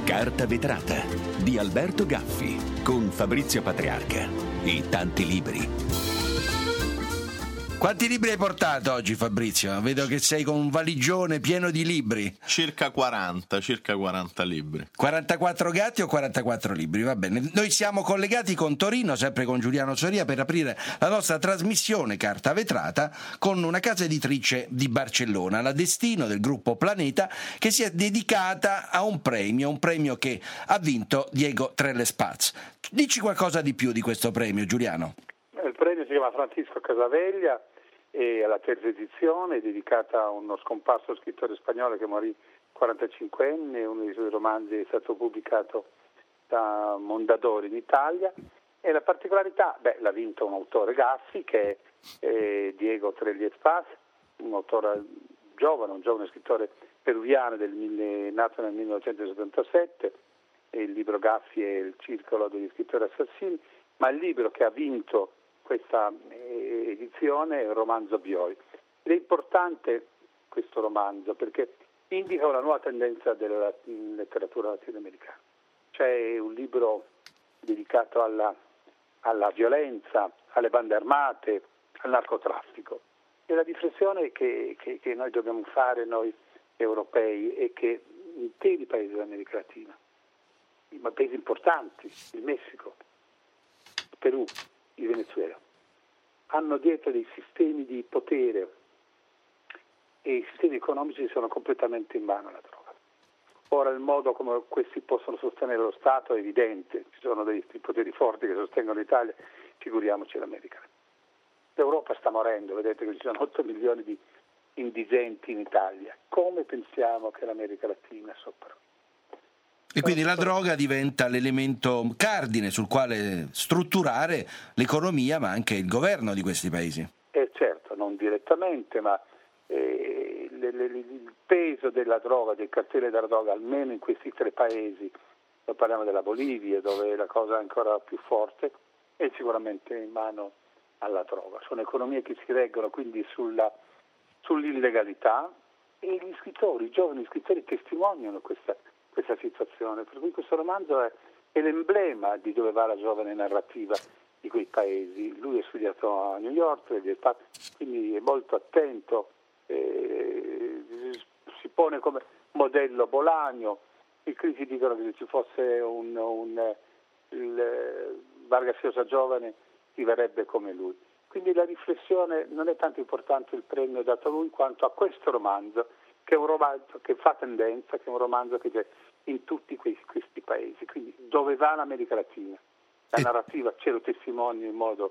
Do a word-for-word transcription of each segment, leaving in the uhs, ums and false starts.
Carta vetrata di Alberto Gaffi con Fabrizio Patriarca e tanti libri. Quanti libri hai portato oggi, Fabrizio? Vedo che sei con un valigione pieno di libri. Circa quaranta, circa quaranta libri. quarantaquattro gatti o quarantaquattro libri? Va bene. Noi siamo collegati con Torino, sempre con Giuliano Soria, per aprire la nostra trasmissione Carta vetrata con una casa editrice di Barcellona, la Destino, del gruppo Planeta, che si è dedicata a un premio, un premio che ha vinto Diego Trelles Paz. Dici qualcosa di più di questo premio, Giuliano? Il premio si chiama Francisco Casaveglia e è la terza edizione, è dedicata a uno scomparso scrittore spagnolo che morì quarantacinquenne. Uno dei suoi romanzi è stato pubblicato da Mondadori in Italia e la particolarità, beh, l'ha vinto un autore Gaffi che è eh, Diego Trelles Paz, un autore giovane, un giovane scrittore peruviano del mille, nato nel millenovecentosettantasette, e il libro Gaffi è il circolo degli scrittori assassini, ma il libro che ha vinto questa edizione è il romanzo Bioi. Ed è importante questo romanzo perché indica una nuova tendenza della letteratura latinoamericana. C'è un libro dedicato alla, alla violenza, alle bande armate, al narcotraffico. E la riflessione che, che, che noi dobbiamo fare, noi europei, è che interi paesi dell'America Latina, ma paesi importanti, il Messico, il Perù, il Venezuela, hanno dietro dei sistemi di potere e i sistemi economici sono completamente in mano alla droga. Ora il modo come questi possono sostenere lo Stato è evidente, ci sono dei poteri forti che sostengono l'Italia, figuriamoci l'America. L'Europa sta morendo, vedete che ci sono otto milioni di indigenti in Italia. Come pensiamo che l'America Latina sopravviva? E quindi la droga diventa l'elemento cardine sul quale strutturare l'economia, ma anche il governo di questi paesi. Eh certo, non direttamente, ma eh, le, le, il peso della droga, del cartello della droga, almeno in questi tre paesi, noi parliamo della Bolivia, dove la cosa è ancora più forte, è sicuramente in mano alla droga. Sono economie che si reggono quindi sulla, sull'illegalità e gli scrittori, i giovani scrittori testimoniano questa questa situazione, per cui questo romanzo è, è l'emblema di dove va la giovane narrativa di quei paesi. Lui è studiato a New York, quindi è molto attento, eh, si pone come modello Bolaño. I critici dicono che se ci fosse un, un il Vargas Llosa giovane scriverebbe come lui. Quindi la riflessione non è tanto importante il premio dato a lui quanto a questo romanzo, che è un romanzo che fa tendenza, che è un romanzo che c'è in tutti questi, questi paesi. Quindi dove va l'America Latina? La narrativa ce lo testimonia in modo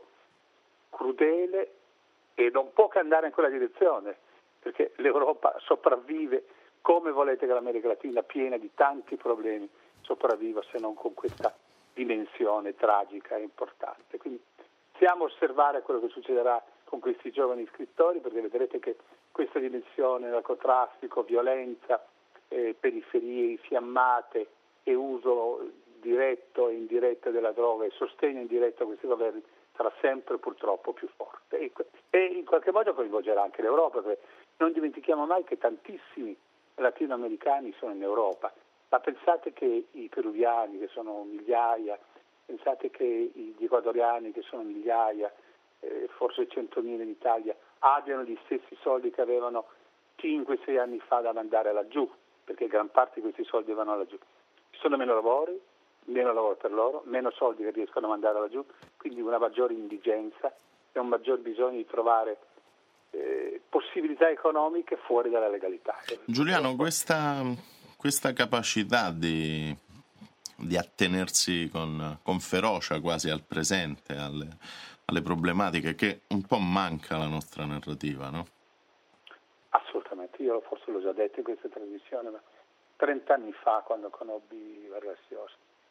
crudele e non può che andare in quella direzione, perché l'Europa sopravvive. Come volete che l'America Latina, piena di tanti problemi, sopravviva se non con questa dimensione tragica e importante? Quindi stiamo a osservare quello che succederà con questi giovani scrittori, perché vedrete che questa dimensione, narcotraffico, violenza, eh, periferie infiammate e uso diretto e indiretto della droga e sostegno indiretto a questi governi sarà sempre purtroppo più forte e, e in qualche modo coinvolgerà anche l'Europa, perché non dimentichiamo mai che tantissimi latinoamericani sono in Europa, ma pensate che i peruviani, che sono migliaia, pensate che gli ecuadoriani, che sono migliaia, eh, forse centomila in Italia, abbiano gli stessi soldi che avevano cinque sei anni fa da mandare laggiù, perché gran parte di questi soldi vanno laggiù. Ci sono meno lavori, meno lavoro per loro, meno soldi che riescono a mandare laggiù, quindi una maggiore indigenza e un maggior bisogno di trovare eh, possibilità economiche fuori dalla legalità. Giuliano, questa, questa capacità di, di attenersi con, con ferocia quasi al presente, alle, alle problematiche, che un po' manca alla nostra narrativa, no? Assolutamente, io forse l'ho già detto in questa trasmissione, ma trent'anni fa, quando conobbi Vargas Llosa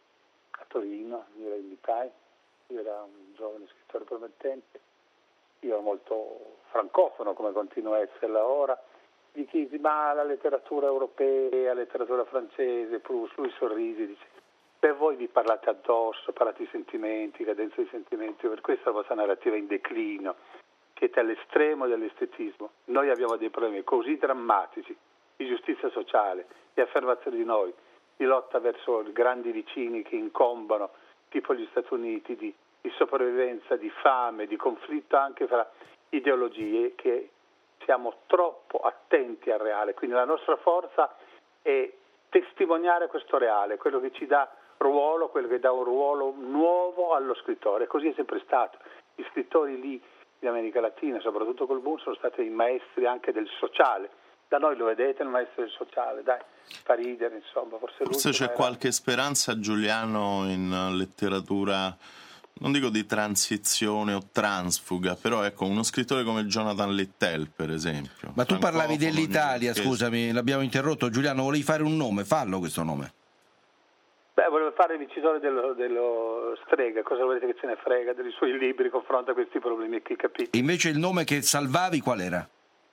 a Torino, io la invitai, io era un giovane scrittore promettente, io ero molto francofono come continuo a esserla ora, gli chiesi ma la letteratura europea, la letteratura francese, Proust, lui sorrise e dice per voi vi parlate addosso, parlate di sentimenti, cadenza di sentimenti, per questo la vostra narrativa è in declino, siete all'estremo dell'estetismo, noi abbiamo dei problemi così drammatici di giustizia sociale, di affermazione di noi, di lotta verso i grandi vicini che incombono, tipo gli Stati Uniti, di, di sopravvivenza, di fame, di conflitto anche fra ideologie, che siamo troppo attenti al reale. Quindi la nostra forza è testimoniare questo reale, quello che ci dà ruolo, quello che dà un ruolo nuovo allo scrittore. Così è sempre stato. Gli scrittori lì in America Latina, soprattutto col boom, sono stati i maestri anche del sociale. Da noi lo vedete, il maestro del sociale, dai, fa ridere, insomma. Forse, forse c'è era... qualche speranza, Giuliano, in letteratura, non dico di transizione o transfuga, però ecco, uno scrittore come Jonathan Littell, per esempio. Ma tu parlavi dell'Italia, che... scusami, l'abbiamo interrotto. Giuliano, volevi fare un nome, fallo questo nome. Beh, volevo fare il vincitore dello, dello Strega, cosa volete che ce ne frega dei suoi libri, confronta questi problemi qui, capite? Invece il nome che salvavi qual era?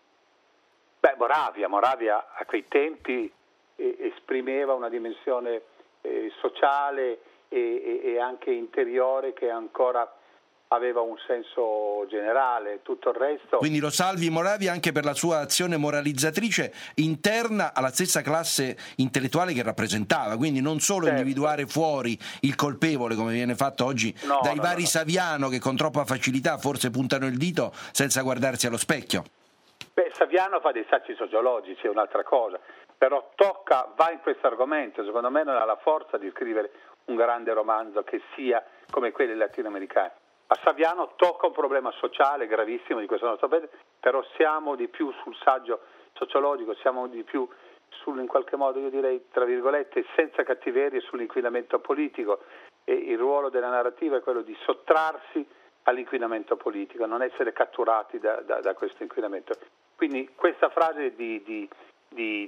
Beh, Moravia, Moravia a quei tempi eh, esprimeva una dimensione eh, sociale e, e, e anche interiore che ancora aveva un senso generale, tutto il resto... Quindi lo salvi Moravia anche per la sua azione moralizzatrice interna alla stessa classe intellettuale che rappresentava, quindi non solo certo. individuare fuori il colpevole come viene fatto oggi no, dai no, vari no. Saviano che con troppa facilità forse puntano il dito senza guardarsi allo specchio. Beh, Saviano fa dei saggi sociologici, è un'altra cosa, però tocca, va in questo argomento, secondo me non ha la forza di scrivere un grande romanzo che sia come quelli latinoamericani. A Saviano tocca un problema sociale gravissimo di questo nostro paese, però siamo di più sul saggio sociologico, siamo di più sul, in qualche modo, io direi, tra virgolette, senza cattiverie, sull'inquinamento politico, e il ruolo della narrativa è quello di sottrarsi all'inquinamento politico, non essere catturati da, da, da questo inquinamento. Quindi questa frase di, di, di,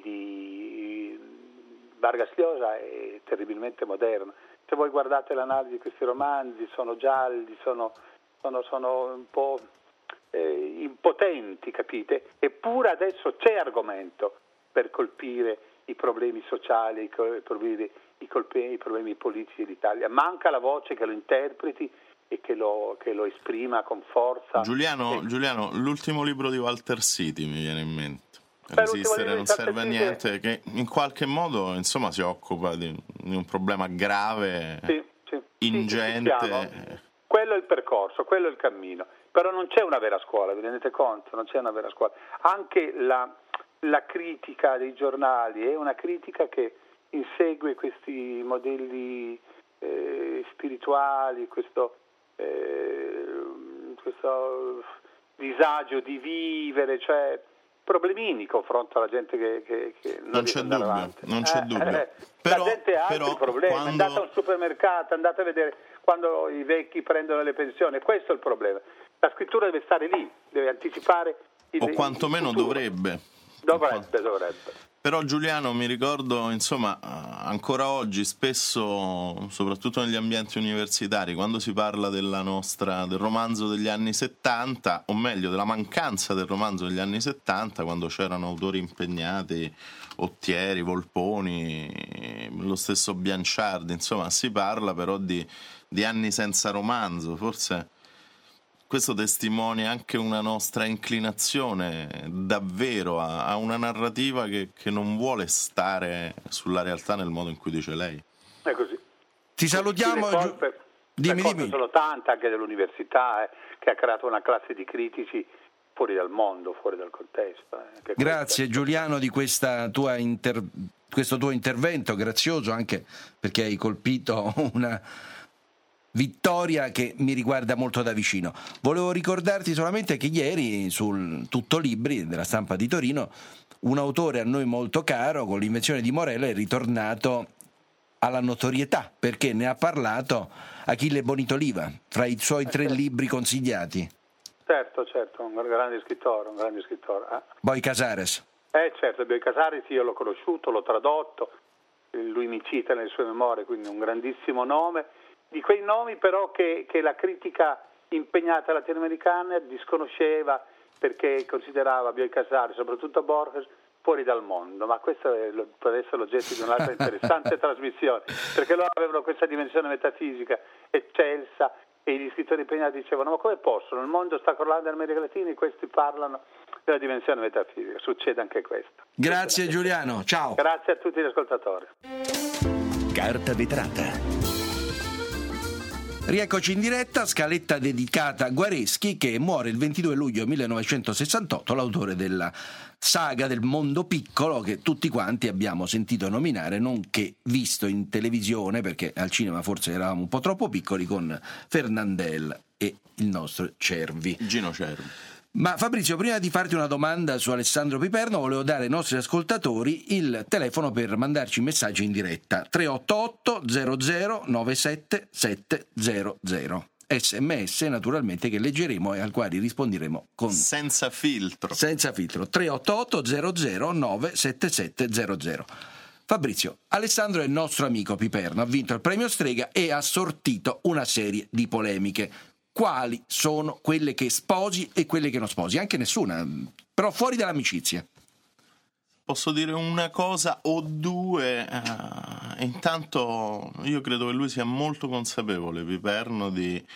di Vargas Llosa è terribilmente moderna. Se voi guardate l'analisi di questi romanzi, sono gialli, sono, sono, sono un po' eh, impotenti, capite? Eppure adesso c'è argomento per colpire i problemi sociali, i problemi, i colpi, i problemi politici d'Italia. Manca la voce che lo interpreti e che lo, che lo esprima con forza. Giuliano, e... Giuliano, l'ultimo libro di Walter City mi viene in mente. Resistere non serve a niente, che in qualche modo insomma si occupa di, di un problema grave, sì, sì, ingente. Sì, sì, quello è il percorso, quello è il cammino, però non c'è una vera scuola, vi rendete conto? Non c'è una vera scuola. Anche la, la critica dei giornali è una critica che insegue questi modelli eh, spirituali, questo, eh, questo disagio di vivere, cioè problemini confronto alla gente che, che, che non, non c'è dubbio, avanti. non c'è eh, dubbio. Eh, però, la gente ha però, altri problemi, quando... andate a un supermercato, andate a vedere quando i vecchi prendono le pensioni, questo è il problema. La scrittura deve stare lì, deve anticipare il, o quantomeno il dovrebbe. Dovrebbe, dovrebbe. Però Giuliano, mi ricordo, insomma, ancora oggi spesso, soprattutto negli ambienti universitari, quando si parla della nostra, del romanzo degli anni settanta, o meglio della mancanza del romanzo degli anni settanta, quando c'erano autori impegnati, Ottieri, Volponi, lo stesso Bianciardi, insomma, si parla però di, di anni senza romanzo. Forse questo testimonia anche una nostra inclinazione davvero a, a una narrativa che, che non vuole stare sulla realtà nel modo in cui dice lei. È così. Ti salutiamo. Le colpe, dimmi, le colpe dimmi. sono tante anche dell'università, eh, che ha creato una classe di critici fuori dal mondo, fuori dal contesto. Eh, Grazie Giuliano di questa tua inter... questo tuo intervento grazioso, anche perché hai colpito una vittoria che mi riguarda molto da vicino. Volevo ricordarti solamente che ieri sul Tutto Libri della Stampa di Torino un autore a noi molto caro, con l'invenzione di Morella, è ritornato alla notorietà perché ne ha parlato Achille Bonitoliva fra i suoi tre libri consigliati. Certo, certo, un grande scrittore, un grande scrittore. Eh. Boi Casares. Eh certo, Boi Casares io l'ho conosciuto, l'ho tradotto, lui mi cita nelle sue memorie, quindi un grandissimo nome. Di quei nomi però che, che la critica impegnata latinoamericana disconosceva perché considerava Bioy Casares, soprattutto Borges, fuori dal mondo, ma questo è, può essere l'oggetto di un'altra interessante trasmissione, perché loro avevano questa dimensione metafisica eccelsa e gli scrittori impegnati dicevano ma come possono, il mondo sta crollando in America Latina e questi parlano della dimensione metafisica, succede anche questo. Grazie Giuliano, ciao. Grazie a tutti gli ascoltatori. Carta vetrata. Rieccoci in diretta, scaletta dedicata a Guareschi, che muore il ventidue luglio millenovecentosessantotto, l'autore della saga del mondo piccolo che tutti quanti abbiamo sentito nominare, nonché visto in televisione, perché al cinema forse eravamo un po' troppo piccoli, con Fernandel e il nostro Cervi. Gino Cervi. Ma Fabrizio, prima di farti una domanda su Alessandro Piperno, volevo dare ai nostri ascoltatori il telefono per mandarci messaggi in diretta: tre otto otto zero zero nove sette sette zero zero. sms naturalmente, che leggeremo e al quale risponderemo con senza filtro. Senza filtro. tre otto otto zero zero nove sette sette zero zero. Fabrizio, Alessandro è il nostro amico Piperno, ha vinto il premio Strega e ha sortito una serie di polemiche. Quali sono quelle che sposi e quelle che non sposi? Anche nessuna, però fuori dall'amicizia. Posso dire una cosa o due? Uh, intanto io credo che lui sia molto consapevole, Piperno, di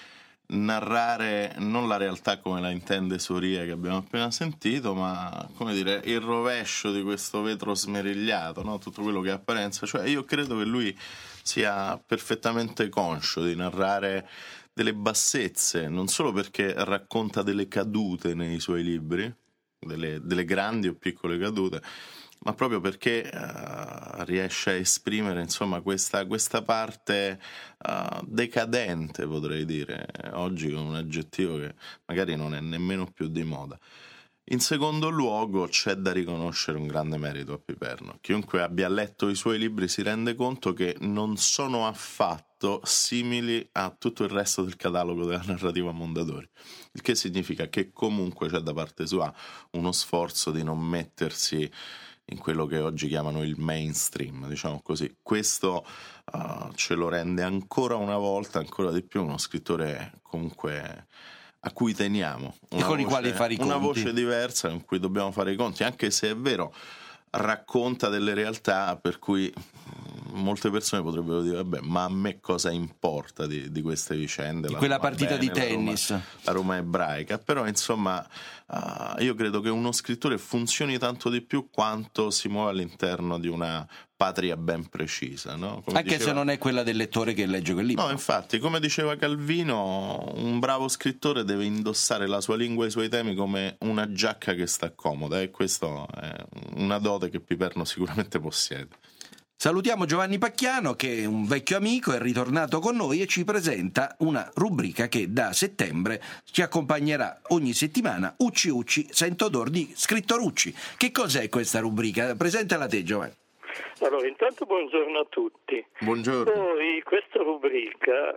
narrare non la realtà come la intende Soria, che abbiamo appena sentito, ma, come dire, il rovescio di questo vetro smerigliato, no? Tutto quello che è apparenza. Cioè, io credo che lui sia perfettamente conscio di narrare delle bassezze, non solo perché racconta delle cadute nei suoi libri, delle, delle grandi o piccole cadute, ma proprio perché uh, riesce a esprimere, insomma, questa, questa parte uh, decadente, potrei dire, oggi con un aggettivo che magari non è nemmeno più di moda. In secondo luogo, c'è da riconoscere un grande merito a Piperno. Chiunque abbia letto i suoi libri si rende conto che non sono affatto simili a tutto il resto del catalogo della narrativa Mondadori, il che significa che comunque c'è da parte sua uno sforzo di non mettersi in quello che oggi chiamano il mainstream, diciamo così. Questo uh, ce lo rende ancora una volta, ancora di più, uno scrittore comunque a cui teniamo, una, con voce, i quali fare i conti. Una voce diversa con cui dobbiamo fare i conti, anche se è vero, racconta delle realtà per cui molte persone potrebbero dire: vabbè, ma a me cosa importa di, di queste vicende? Di la quella Roma partita bene, di tennis, la Roma, la Roma ebraica. Però insomma uh, io credo che uno scrittore funzioni tanto di più quanto si muove all'interno di una patria ben precisa, no? Come anche diceva... se non è quella del lettore che legge quel libro. No, infatti, come diceva Calvino, un bravo scrittore deve indossare la sua lingua e i suoi temi come una giacca che sta comoda, e questo è una dote che Piperno sicuramente possiede. Salutiamo Giovanni Pacchiano, che è un vecchio amico, è ritornato con noi e ci presenta una rubrica che da settembre ci accompagnerà ogni settimana. Ucci Ucci, sento odor di scrittorucci. Che cos'è questa rubrica? Presentala te, Giovanni. Allora, intanto buongiorno a tutti. Buongiorno. Poi questa rubrica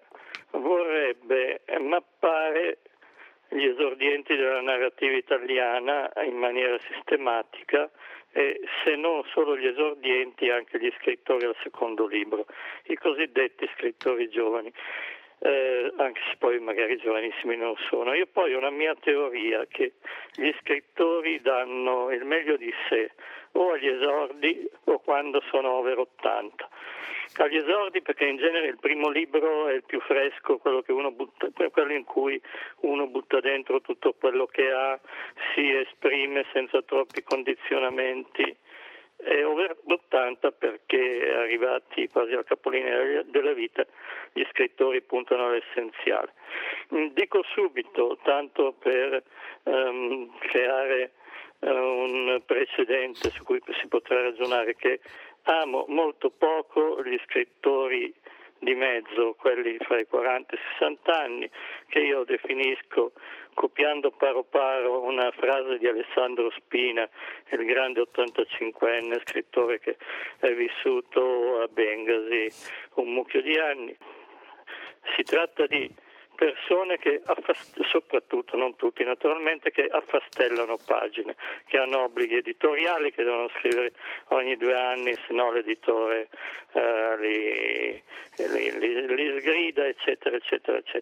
vorrebbe mappare gli esordienti della narrativa italiana in maniera sistematica, e se non solo gli esordienti, anche gli scrittori al secondo libro, i cosiddetti scrittori giovani, eh, anche se poi magari giovanissimi non sono. Io poi ho una mia teoria che gli scrittori danno il meglio di sé o agli esordi o quando sono over ottanta. Agli esordi perché in genere il primo libro è il più fresco, quello che uno butta, quello in cui uno butta dentro tutto quello che ha, si esprime senza troppi condizionamenti, e over ottanta perché arrivati quasi al capolinea della vita gli scrittori puntano all'essenziale. Dico subito, tanto per um, creare uh, un precedente su cui si potrà ragionare, che amo molto poco gli scrittori di mezzo, quelli fra i quaranta e i sessanta anni, che io definisco, copiando paro paro una frase di Alessandro Spina, il grande ottantacinquenne scrittore che è vissuto a Bengasi un mucchio di anni. Si tratta di persone che, affast- soprattutto, non tutti naturalmente, che affastellano pagine, che hanno obblighi editoriali, che devono scrivere ogni due anni, se no l'editore uh, li, li, li, li sgrida, eccetera, eccetera, eccetera.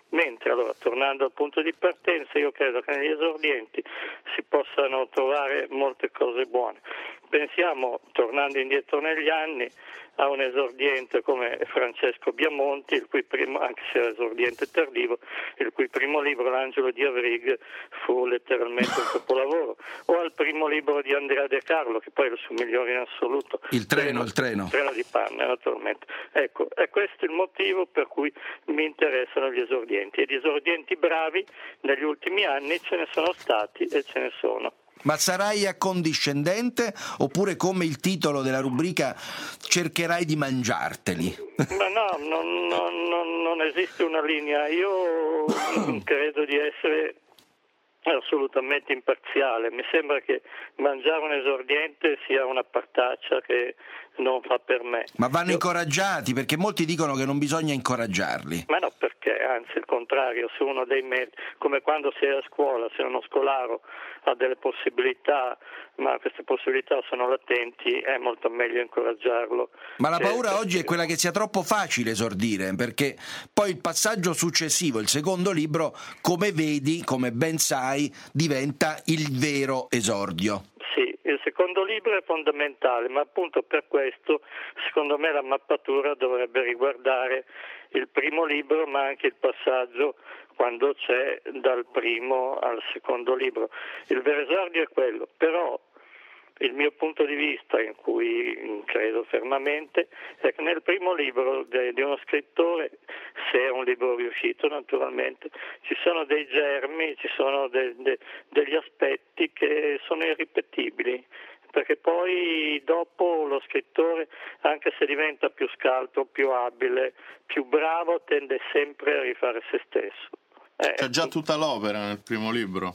Mentre, allora, tornando al punto di partenza, io credo che negli esordienti si possano trovare molte cose buone. Pensiamo, tornando indietro negli anni, a un esordiente come Francesco Biamonti, il cui primo, anche se era esordiente tardivo, il cui primo libro, L'Angelo di Avrig, fu letteralmente un capolavoro, o al primo libro di Andrea De Carlo, che poi è il suo migliore in assoluto. Il treno, il treno. Il treno di Panne, naturalmente. Ecco, è questo il motivo per cui mi interessano gli esordienti. E di esordienti bravi negli ultimi anni ce ne sono stati e ce ne sono. Ma sarai accondiscendente oppure, come il titolo della rubrica, cercherai di mangiarteli? Ma no, non, non, non, non esiste una linea. Io credo di essere assolutamente imparziale. Mi sembra che mangiare un esordiente sia una partaccia che non fa per me. Ma vanno Io... incoraggiati, perché molti dicono che non bisogna incoraggiarli. Ma no, perché anzi il contrario, se uno dei mezzi, come quando sei a scuola, se uno scolaro ha delle possibilità, ma queste possibilità sono latenti, è molto meglio incoraggiarlo. Ma la paura eh, oggi è quella che sia troppo facile esordire, perché poi il passaggio successivo, il secondo libro, come vedi, come ben sai, diventa il vero esordio. Sì, il secondo libro è fondamentale, ma appunto per questo secondo me la mappatura dovrebbe riguardare il primo libro, ma anche il passaggio quando c'è dal primo al secondo libro. Il vero esordio è quello, però il mio punto di vista, in cui credo fermamente, è che nel primo libro di uno scrittore, se è un libro riuscito naturalmente, ci sono dei germi, ci sono de, de, degli aspetti che sono irripetibili, perché poi dopo lo scrittore, anche se diventa più scaltro, più abile, più bravo, tende sempre a rifare se stesso. Eh, C'è già tutta l'opera nel primo libro?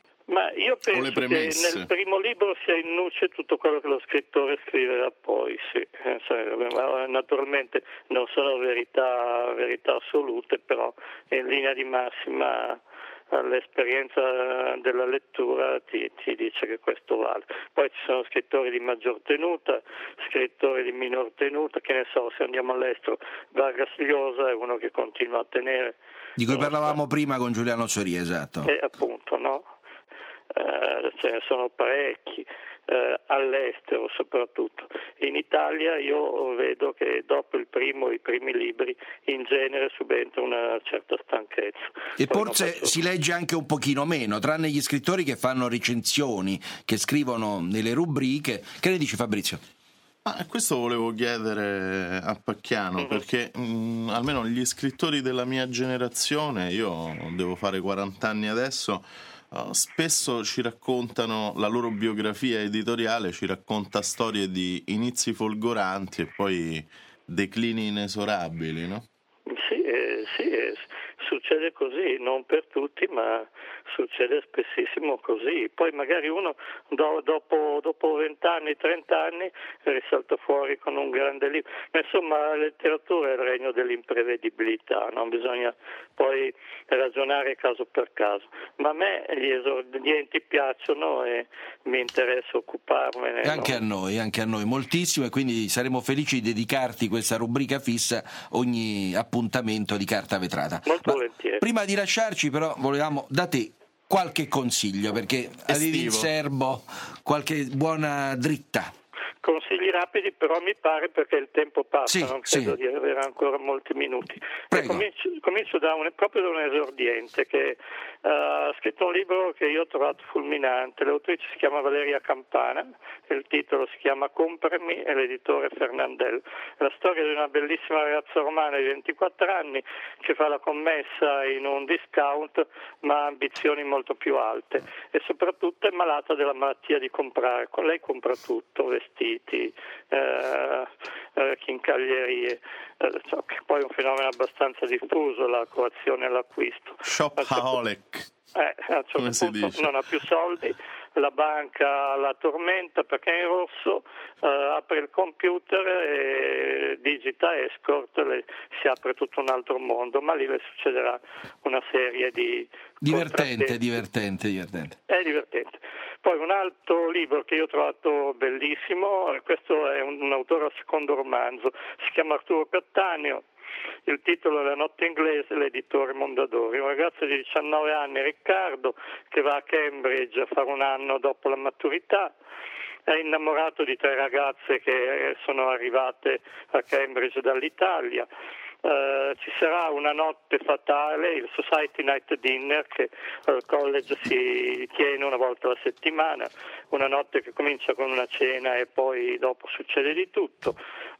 Ma io penso che nel primo libro sia in nuce tutto quello che lo scrittore scriverà poi, sì. Naturalmente non sono verità, verità assolute, però in linea di massima l'esperienza della lettura ti, ti dice che questo vale. Poi ci sono scrittori di maggior tenuta, scrittori di minor tenuta, che ne so, se andiamo all'estero, Vargas Llosa è uno che continua a tenere. Di cui parlavamo prima con Giuliano Soria, esatto. E appunto, no? Uh, ce ne sono parecchi, uh, all'estero soprattutto. In Italia io vedo che dopo il primo, i primi libri, in genere subentra una certa stanchezza. E Poi forse faccio... si legge anche un pochino meno, tranne gli scrittori che fanno recensioni, che scrivono nelle rubriche. Che ne dici, Fabrizio? Ah, questo volevo chiedere a Pacchiano, mm-hmm. perché mh, almeno gli scrittori della mia generazione, io devo fare quaranta anni adesso, Uh, spesso ci raccontano la loro biografia editoriale, ci racconta storie di inizi folgoranti e poi declini inesorabili, no? Sì, eh, sì eh, succede così, non per tutti, ma succede spessissimo così. Poi magari uno do, dopo dopo vent'anni, trent'anni risalta fuori con un grande libro. Ma insomma, la letteratura è il regno dell'imprevedibilità, non bisogna poi ragionare caso per caso. Ma a me gli esordienti piacciono e mi interessa occuparmene. E anche no? a noi, anche a noi moltissimo, e quindi saremo felici di dedicarti questa rubrica fissa ogni appuntamento di Carta Vetrata. Molto Ma volentieri. prima di lasciarci però volevamo da te qualche consiglio, perché avevi in serbo qualche buona dritta. Consigli rapidi, però mi pare, perché il tempo passa, sì, non credo sì. di avere ancora molti minuti. Comincio, comincio da un, proprio da un esordiente che uh, ha scritto un libro che io ho trovato fulminante. L'autrice si chiama Valeria Campana, il titolo si chiama Comprami e l'editore Fernandel. La storia di una bellissima ragazza romana di ventiquattro anni che fa la commessa in un discount ma ha ambizioni molto più alte e soprattutto è malata della malattia di comprare. Lei compra tutto, vestiti, Eh, eh, chincaglierie, eh, so, che poi è un fenomeno abbastanza diffuso, la coazione all'acquisto. Shopaholic. Eh, a un certo punto non ha più soldi, la banca la tormenta perché è in rosso, eh, apre il computer e digita escort, le, si apre tutto un altro mondo, ma lì le succederà una serie di divertente, divertente, divertente. È divertente. Poi un altro libro che io ho trovato bellissimo, questo è un, un autore al secondo romanzo, si chiama Arturo Cattaneo, Il titolo è La notte inglese, l'editore Mondadori. Un ragazzo di diciannove anni, Riccardo, che va a Cambridge a fare un anno dopo la maturità, è innamorato di tre ragazze che sono arrivate a Cambridge dall'Italia. Uh, ci sarà una notte fatale, il Society Night Dinner, che al college si tiene una volta alla settimana, una notte che comincia con una cena e poi dopo succede di tutto.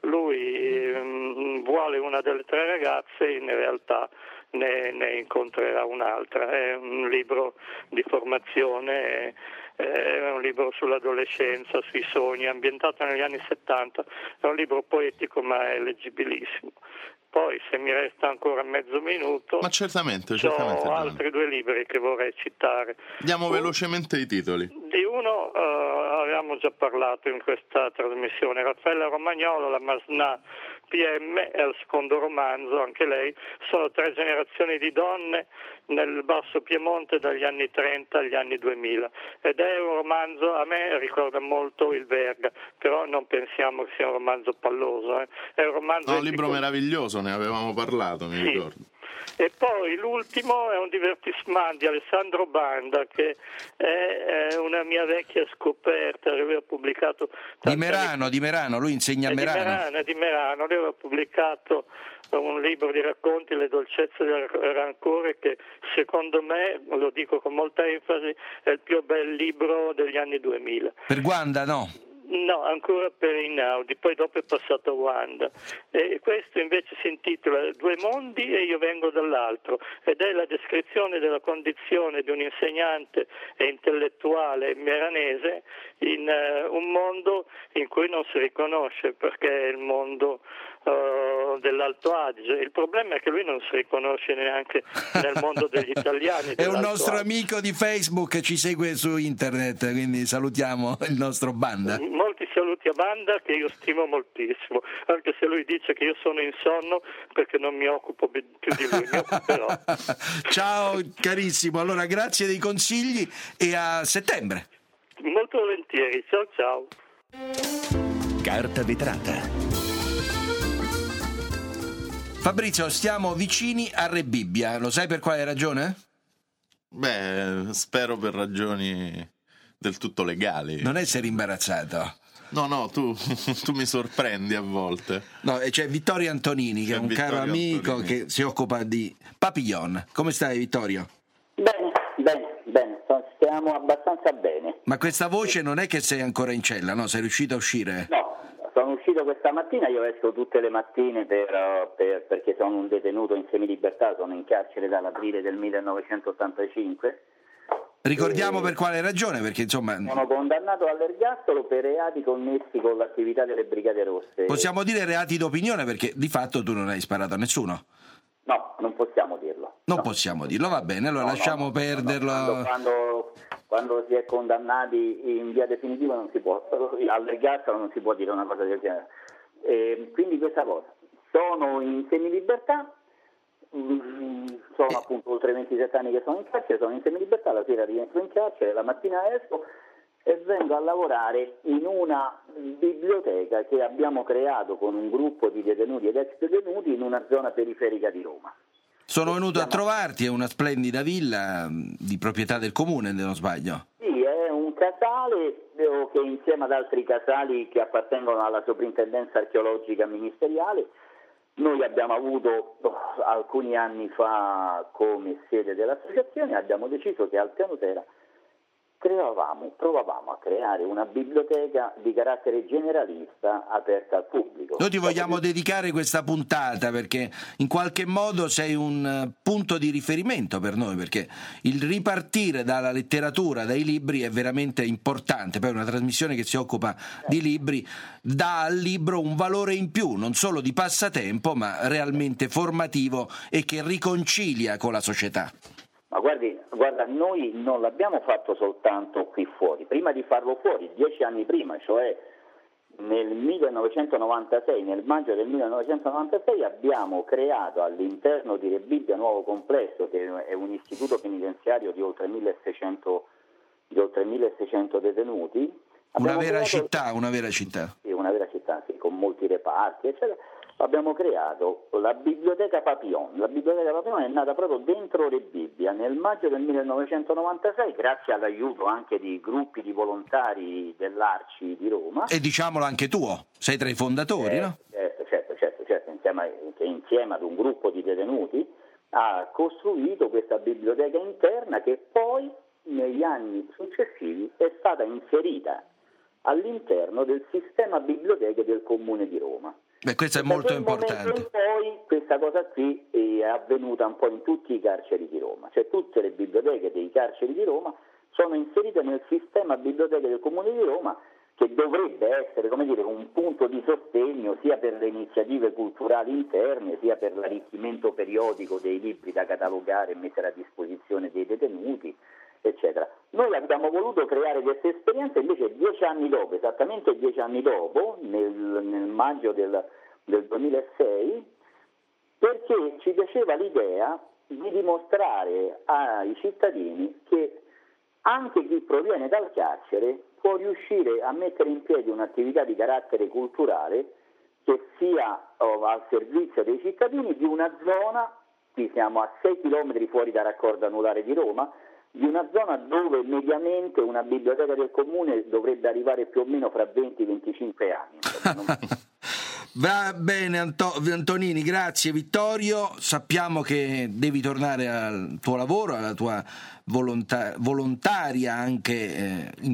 Lui um, vuole una delle tre ragazze, in realtà ne, ne incontrerà un'altra. È un libro di formazione, è un libro sull'adolescenza, sui sogni, ambientato negli anni settanta, è un libro poetico ma è leggibilissimo. Poi, se mi resta ancora mezzo minuto, ma certamente, certamente ho altri due libri che vorrei citare. Diamo Un, velocemente i titoli. Di uno uh, avevamo già parlato in questa trasmissione, Raffaella Romagnolo, La Masnà P M, è il secondo romanzo, anche lei, sono tre generazioni di donne nel Basso Piemonte dagli anni trenta agli anni duemila, ed è un romanzo, a me ricorda molto il Verga, però non pensiamo che sia un romanzo palloso, eh. È un romanzo... No, un libro meraviglioso, ne avevamo parlato, mi sì. ricordo. E poi l'ultimo è un divertissement di Alessandro Banda, che è, è una mia vecchia scoperta, lui aveva pubblicato... Di Merano, di Merano, lui insegna a Merano. Di Merano, di Merano, lui aveva pubblicato un libro di racconti, Le dolcezze del rancore, che secondo me, lo dico con molta enfasi, è il più bel libro degli anni duemila. Per Guanda, no? No, ancora per Einaudi, poi dopo è passato a Wanda. E questo invece si intitola Due mondi e io vengo dall'altro, ed è la descrizione della condizione di un insegnante e intellettuale meranese in uh, un mondo in cui non si riconosce, perché è il mondo uh, dell'Alto Adige. Il problema è che lui non si riconosce neanche nel mondo degli italiani. È un nostro Adige. amico di Facebook che ci segue su internet, quindi salutiamo il nostro Banda. Molti saluti a Banda, che io stimo moltissimo, anche se lui dice che io sono in sonno perché non mi occupo più di lui, mi occuperò. Ciao carissimo, allora grazie dei consigli e a settembre. Molto volentieri, ciao ciao. Carta vetrata. Fabrizio, stiamo vicini a Re Bibbia, lo sai per quale ragione? Beh, spero per ragioni del tutto legali. Non essere imbarazzato. No, no, tu, tu mi sorprendi a volte. No, c'è Vittorio Antonini, che C'è è un Vittorio caro amico Antonini. che si occupa di Papillon. Come stai, Vittorio? Bene, bene, bene, stiamo abbastanza bene. Ma questa voce non è che sei ancora in cella, no? Sei riuscito a uscire? No, sono uscito questa mattina, io esco tutte le mattine per, per, perché sono un detenuto in semilibertà, sono in carcere dall'aprile del millenovecentottantacinque. Ricordiamo e per quale ragione, perché insomma... Sono condannato all'ergastolo per reati connessi con l'attività delle Brigate Rosse. Possiamo dire reati d'opinione, perché di fatto tu non hai sparato a nessuno. No, non possiamo dirlo. Non no. possiamo dirlo, va bene, allora No, lasciamo no, no, perderlo. no, no. Quando, quando, quando si è condannati in via definitiva non si può, all'ergastolo non si può dire una cosa del genere. E quindi questa cosa, sono in semilibertà, sono appunto oltre ventisette anni che sono in carcere, sono in semilibertà, la sera rientro in carcere, la mattina esco e vengo a lavorare in una biblioteca che abbiamo creato con un gruppo di detenuti ed ex detenuti in una zona periferica di Roma. Sono venuto a trovarti, è una splendida villa di proprietà del comune, se non sbaglio. Sì, è un casale che insieme ad altri casali che appartengono alla soprintendenza archeologica ministeriale noi abbiamo avuto oh, alcuni anni fa come sede dell'associazione, abbiamo deciso che al piano terra creavamo, provavamo a creare una biblioteca di carattere generalista aperta al pubblico. Noi ti vogliamo dedicare questa puntata perché in qualche modo sei un punto di riferimento per noi, perché il ripartire dalla letteratura, dai libri è veramente importante. Poi una trasmissione che si occupa di libri dà al libro un valore in più, non solo di passatempo ma realmente formativo e che riconcilia con la società. Ma guardi, guarda, noi non l'abbiamo fatto soltanto qui fuori, prima di farlo fuori, dieci anni prima, cioè nel millenovecentonovantasei, nel maggio del millenovecentonovantasei abbiamo creato all'interno di Re Bibbia Nuovo Complesso, che è un istituto penitenziario di oltre milleseicento, di oltre milleseicento detenuti. Una vera creato, città, una vera città. Sì, una vera città, sì, con molti reparti, eccetera. abbiamo creato la Biblioteca Papillon. La Biblioteca Papillon è nata proprio dentro le Bibbie nel maggio del millenovecentonovantasei, grazie all'aiuto anche di gruppi di volontari dell'Arci di Roma. E diciamolo anche tuo, sei tra i fondatori, eh, no? Certo, certo, certo, certo insieme, che insieme ad un gruppo di detenuti ha costruito questa biblioteca interna che poi negli anni successivi è stata inserita all'interno del sistema biblioteche del Comune di Roma. Beh, questo è Da molto quel importante. momento in poi questa cosa qui è avvenuta un po' in tutti i carceri di Roma, cioè tutte le biblioteche dei carceri di Roma sono inserite nel sistema biblioteche del Comune di Roma, che dovrebbe essere, come dire, un punto di sostegno sia per le iniziative culturali interne, sia per l'arricchimento periodico dei libri da catalogare e mettere a disposizione dei detenuti, eccetera. Noi abbiamo voluto creare questa esperienza invece dieci anni dopo, esattamente dieci anni dopo, nel, nel maggio del, del duemilasei, perché ci piaceva l'idea di dimostrare ai cittadini che anche chi proviene dal carcere può riuscire a mettere in piedi un'attività di carattere culturale che sia oh, al servizio dei cittadini di una zona, qui siamo a sei chilometri fuori da Raccordo Anulare di Roma, di una zona dove mediamente una biblioteca del comune dovrebbe arrivare più o meno fra venti venticinque anni. Non... Va bene Anto- Antonini, grazie Vittorio, sappiamo che devi tornare al tuo lavoro, alla tua volontà- volontaria anche eh, in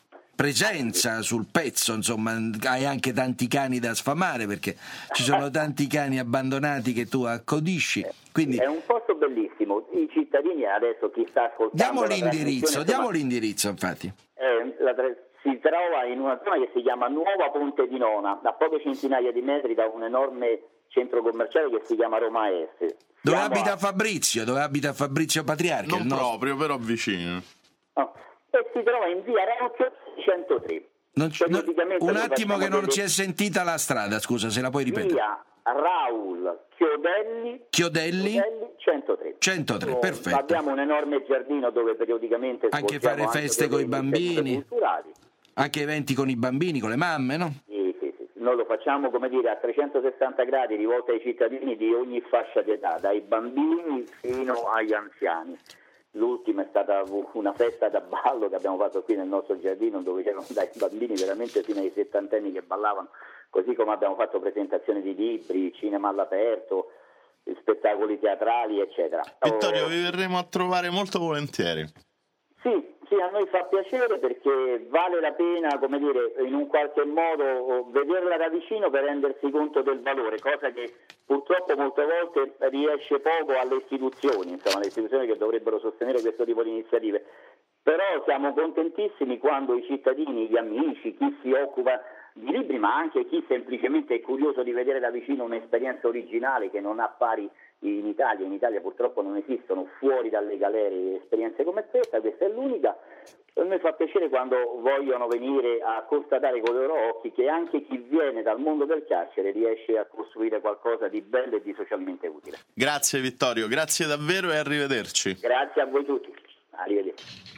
presenza sul pezzo, insomma hai anche tanti cani da sfamare perché ci sono tanti cani abbandonati che tu accudisci, quindi è un posto bellissimo, i cittadini adesso chi sta ascoltando diamo la l'indirizzo, diamo insomma, l'indirizzo infatti. Eh, la tra- si trova in una zona che si chiama Nuova Ponte di Nona, a poche centinaia di metri da un enorme centro commerciale che si chiama Roma Est. Dove Siamo abita a... Fabrizio, dove abita Fabrizio Patriarca? Non il nostro... proprio, però vicino. Oh. E si trova in via Rauccio centotré. Non c- no, un attimo che non delle... si è sentita la strada, scusa, se la puoi ripetere. Via Raul Chiodelli, Chiodelli? Chiodelli centotré. centotré, Oh, perfetto. Abbiamo un enorme giardino dove periodicamente Anche fare anche feste con i bambini, culturali. anche eventi con i bambini, con le mamme, no? Sì, sì, sì. Noi lo facciamo, come dire, a trecentosessanta gradi rivolto ai cittadini di ogni fascia d'età, dai bambini fino agli anziani. L'ultima è stata una festa da ballo che abbiamo fatto qui nel nostro giardino, dove c'erano dai bambini veramente fino ai settantenni che ballavano, così come abbiamo fatto presentazioni di libri, cinema all'aperto, spettacoli teatrali, eccetera. Vittorio, oh, vi verremo a trovare molto volentieri. Sì, sì, a noi fa piacere perché vale la pena, come dire, in un qualche modo vederla da vicino per rendersi conto del valore, cosa che purtroppo molte volte riesce poco alle istituzioni, insomma, le istituzioni che dovrebbero sostenere questo tipo di iniziative. Però siamo contentissimi quando i cittadini, gli amici, chi si occupa di libri, ma anche chi semplicemente è curioso di vedere da vicino un'esperienza originale che non ha pari in Italia. In Italia purtroppo non esistono fuori dalle galere esperienze come questa, questa è l'unica. A me fa piacere quando vogliono venire a constatare con i loro occhi che anche chi viene dal mondo del carcere riesce a costruire qualcosa di bello e di socialmente utile. Grazie Vittorio, grazie davvero e arrivederci. Grazie a voi tutti, arrivederci.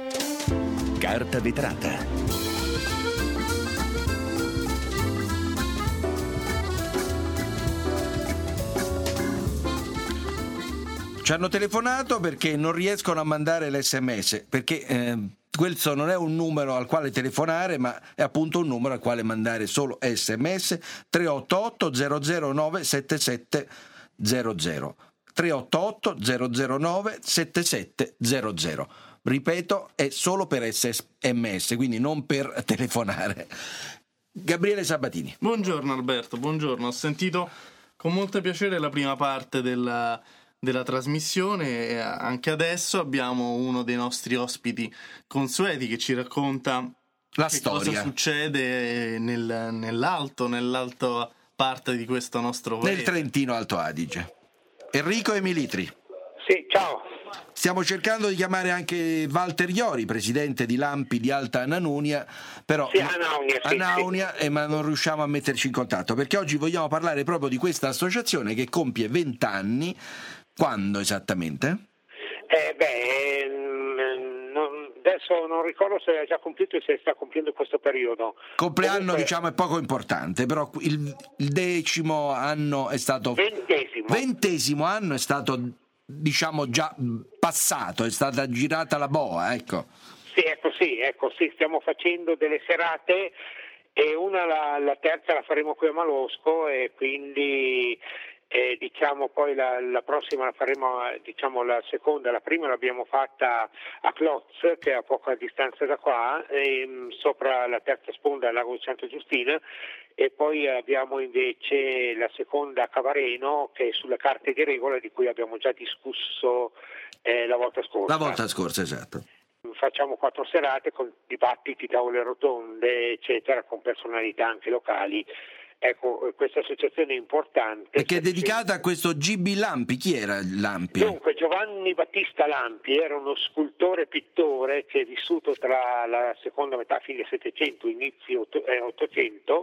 Carta vetrata. Ci hanno telefonato perché non riescono a mandare l'esse emme esse, perché eh, questo non è un numero al quale telefonare, ma è appunto un numero al quale mandare solo esse emme esse. Tre otto otto zero zero nove sette sette zero zero tre otto otto zero zero nove sette sette zero zero. Ripeto, è solo per esse emme esse, quindi non per telefonare. Gabriele Sabatini. Buongiorno Alberto, buongiorno. Ho sentito con molto piacere la prima parte della, della trasmissione e anche adesso abbiamo uno dei nostri ospiti consueti che ci racconta la che storia. cosa succede nel, nell'alto, nell'alto parte di questo nostro paese. Nel Trentino Alto Adige. Enrico Emilitri. Sì, ciao. Stiamo cercando di chiamare anche Walter Iori, presidente di Lampi di Alta Anaunia, però sì, Anaunia, sì, Anaunia sì. Eh, ma non riusciamo a metterci in contatto, perché oggi vogliamo parlare proprio di questa associazione che compie vent'anni. Quando esattamente? Eh, beh, non, adesso adesso non ricordo se è già compiuto e se sta compiendo questo periodo. Compleanno Comunque, diciamo è poco importante, però il, il decimo anno è stato ventesimo. ventesimo anno è stato diciamo già passato, è stata girata la boa, ecco. Sì, ecco sì, ecco sì, stiamo facendo delle serate e una la, la terza la faremo qui a Malosco e quindi eh, diciamo poi la, la prossima la faremo, diciamo la seconda, la prima l'abbiamo fatta a Klotz, che è a poca distanza da qua, e, sopra la terza sponda al lago di Santa Giustina, e poi abbiamo invece la seconda a Cavareno, che è sulle carte di regola di cui abbiamo già discusso eh, la volta scorsa. La volta scorsa, esatto. Facciamo quattro serate con dibattiti, tavole rotonde, eccetera, con personalità anche locali. Ecco, questa associazione è importante. E che è dedicata a questo G B Lampi. Chi era Lampi? Dunque, Giovanni Battista Lampi era uno scultore pittore che è vissuto tra la seconda metà, fine Settecento, inizio Ottocento,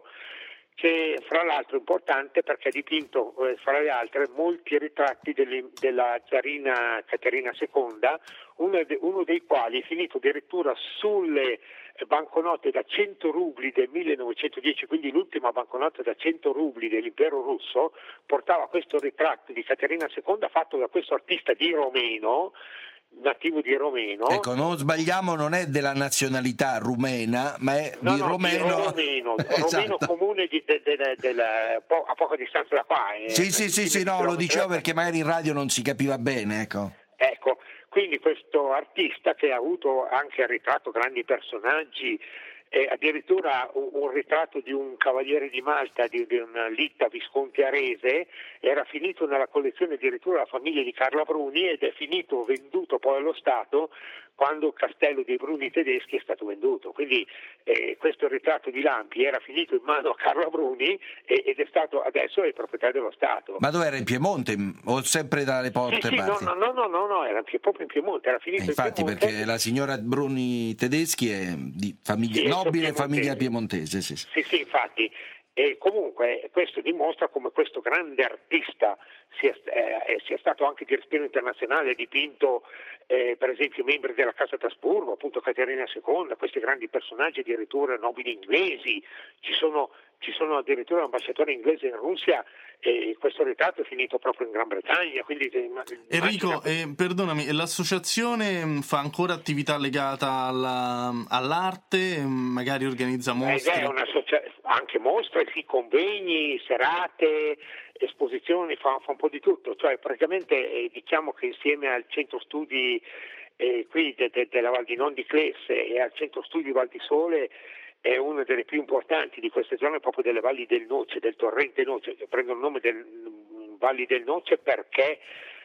che fra l'altro è importante perché ha dipinto, eh, fra le altre, molti ritratti delle, della zarina Caterina seconda, uno, de, uno dei quali è finito addirittura sulle banconote da cento rubli del millenovecentodieci, quindi l'ultima banconota da cento rubli dell'impero russo, portava questo ritratto di Caterina seconda fatto da questo artista di Romeno, nativo di Romeno. Ecco, non sbagliamo, non è della nazionalità rumena, ma è no, di no, Romeno. Di Romeno, Esatto. Romeno comune di, de, de, de, de, de, a poca distanza da qua. Eh, sì, sì, sì, sì, no, lo dicevo perché magari in radio non si capiva bene, ecco. Ecco, quindi questo artista che ha avuto anche ritratto grandi personaggi, eh, addirittura un, un ritratto di un cavaliere di Malta, di, di una Litta Visconti Arese, era finito nella collezione addirittura della famiglia di Carla Bruni ed è finito venduto poi allo Stato quando il castello dei Bruni tedeschi è stato venduto. Quindi eh, questo ritratto di Lampi era finito in mano a Carla Bruni e, ed è stato adesso è proprietà dello Stato. Ma dove era, in Piemonte o sempre dalle porte sì, sì, parti? No, no, no, no, no, era proprio in Piemonte, era finito eh, infatti, in Piemonte. Perché la signora Bruni Tedeschi è di famiglia, sì, nobile famiglia piemontese. Sì, sì, sì, sì infatti. E comunque questo dimostra come questo grande artista sia, eh, sia stato anche di respiro internazionale, ha dipinto eh, per esempio membri della Casa d'Asburgo, appunto Caterina seconda, questi grandi personaggi addirittura nobili inglesi, ci sono, ci sono addirittura l'ambasciatore inglese in Russia e questo ritratto è finito proprio in Gran Bretagna. Quindi, Enrico, eh, perdonami, l'associazione fa ancora attività legata alla, all'arte, magari organizza mostre? Eh, è anche mostre, sì, convegni, serate, esposizioni, fa, fa un po' di tutto, cioè praticamente eh, diciamo che insieme al centro studi eh, qui de, de, della Val di Non di Clesse e al centro studi Val di Sole è una delle più importanti di queste zone, proprio delle valli del Noce, del torrente Noce, che prendo il nome del Valli del Noce perché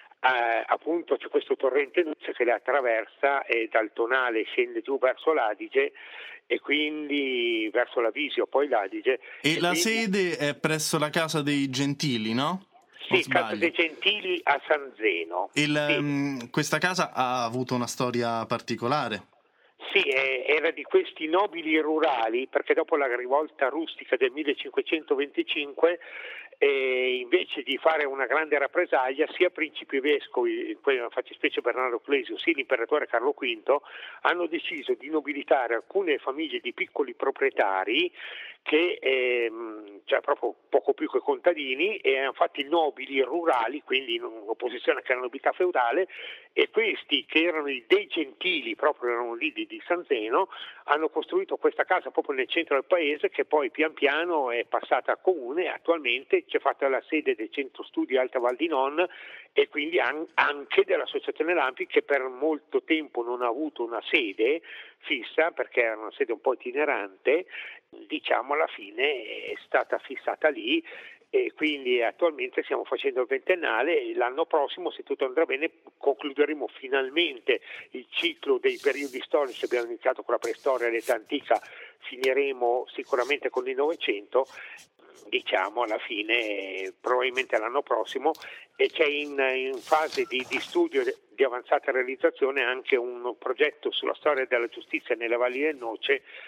eh, appunto c'è questo torrente Noce che le attraversa e dal Tonale scende giù verso l'Adige e quindi verso l'Avisio, poi l'Adige. E, e la quindi... sede è presso la Casa dei Gentili, no? Sì, Casa dei Gentili a San Zeno. Il, sì. um, questa casa ha avuto una storia particolare? Sì, eh, era di questi nobili rurali, perché dopo la rivolta rustica del millecinquecentoventicinque, eh, invece di fare una grande rappresaglia, sia principi vescovi, nella fattispecie Bernardo Clesio, sia l'imperatore Carlo V, hanno deciso di nobilitare alcune famiglie di piccoli proprietari che ehm, cioè proprio poco più che contadini, e hanno fatto i nobili rurali, quindi in opposizione alla nobiltà feudale, e questi che erano i dei Gentili, proprio erano lì di, di San Zeno, hanno costruito questa casa proprio nel centro del paese, che poi pian piano è passata a comune e attualmente c'è fatta la sede del centro studi Alta Val di Non e quindi anche dell'associazione Lampi, che per molto tempo non ha avuto una sede fissa perché era una sede un po' itinerante, diciamo alla fine è stata fissata lì e quindi attualmente stiamo facendo il ventennale e l'anno prossimo, se tutto andrà bene, concluderemo finalmente il ciclo dei periodi storici. Abbiamo iniziato con la preistoria e l'età antica, finiremo sicuramente con il Novecento, diciamo alla fine probabilmente l'anno prossimo, e c'è in, in fase di, di studio di avanzata realizzazione anche un progetto sulla storia della giustizia nelle valli del Noce,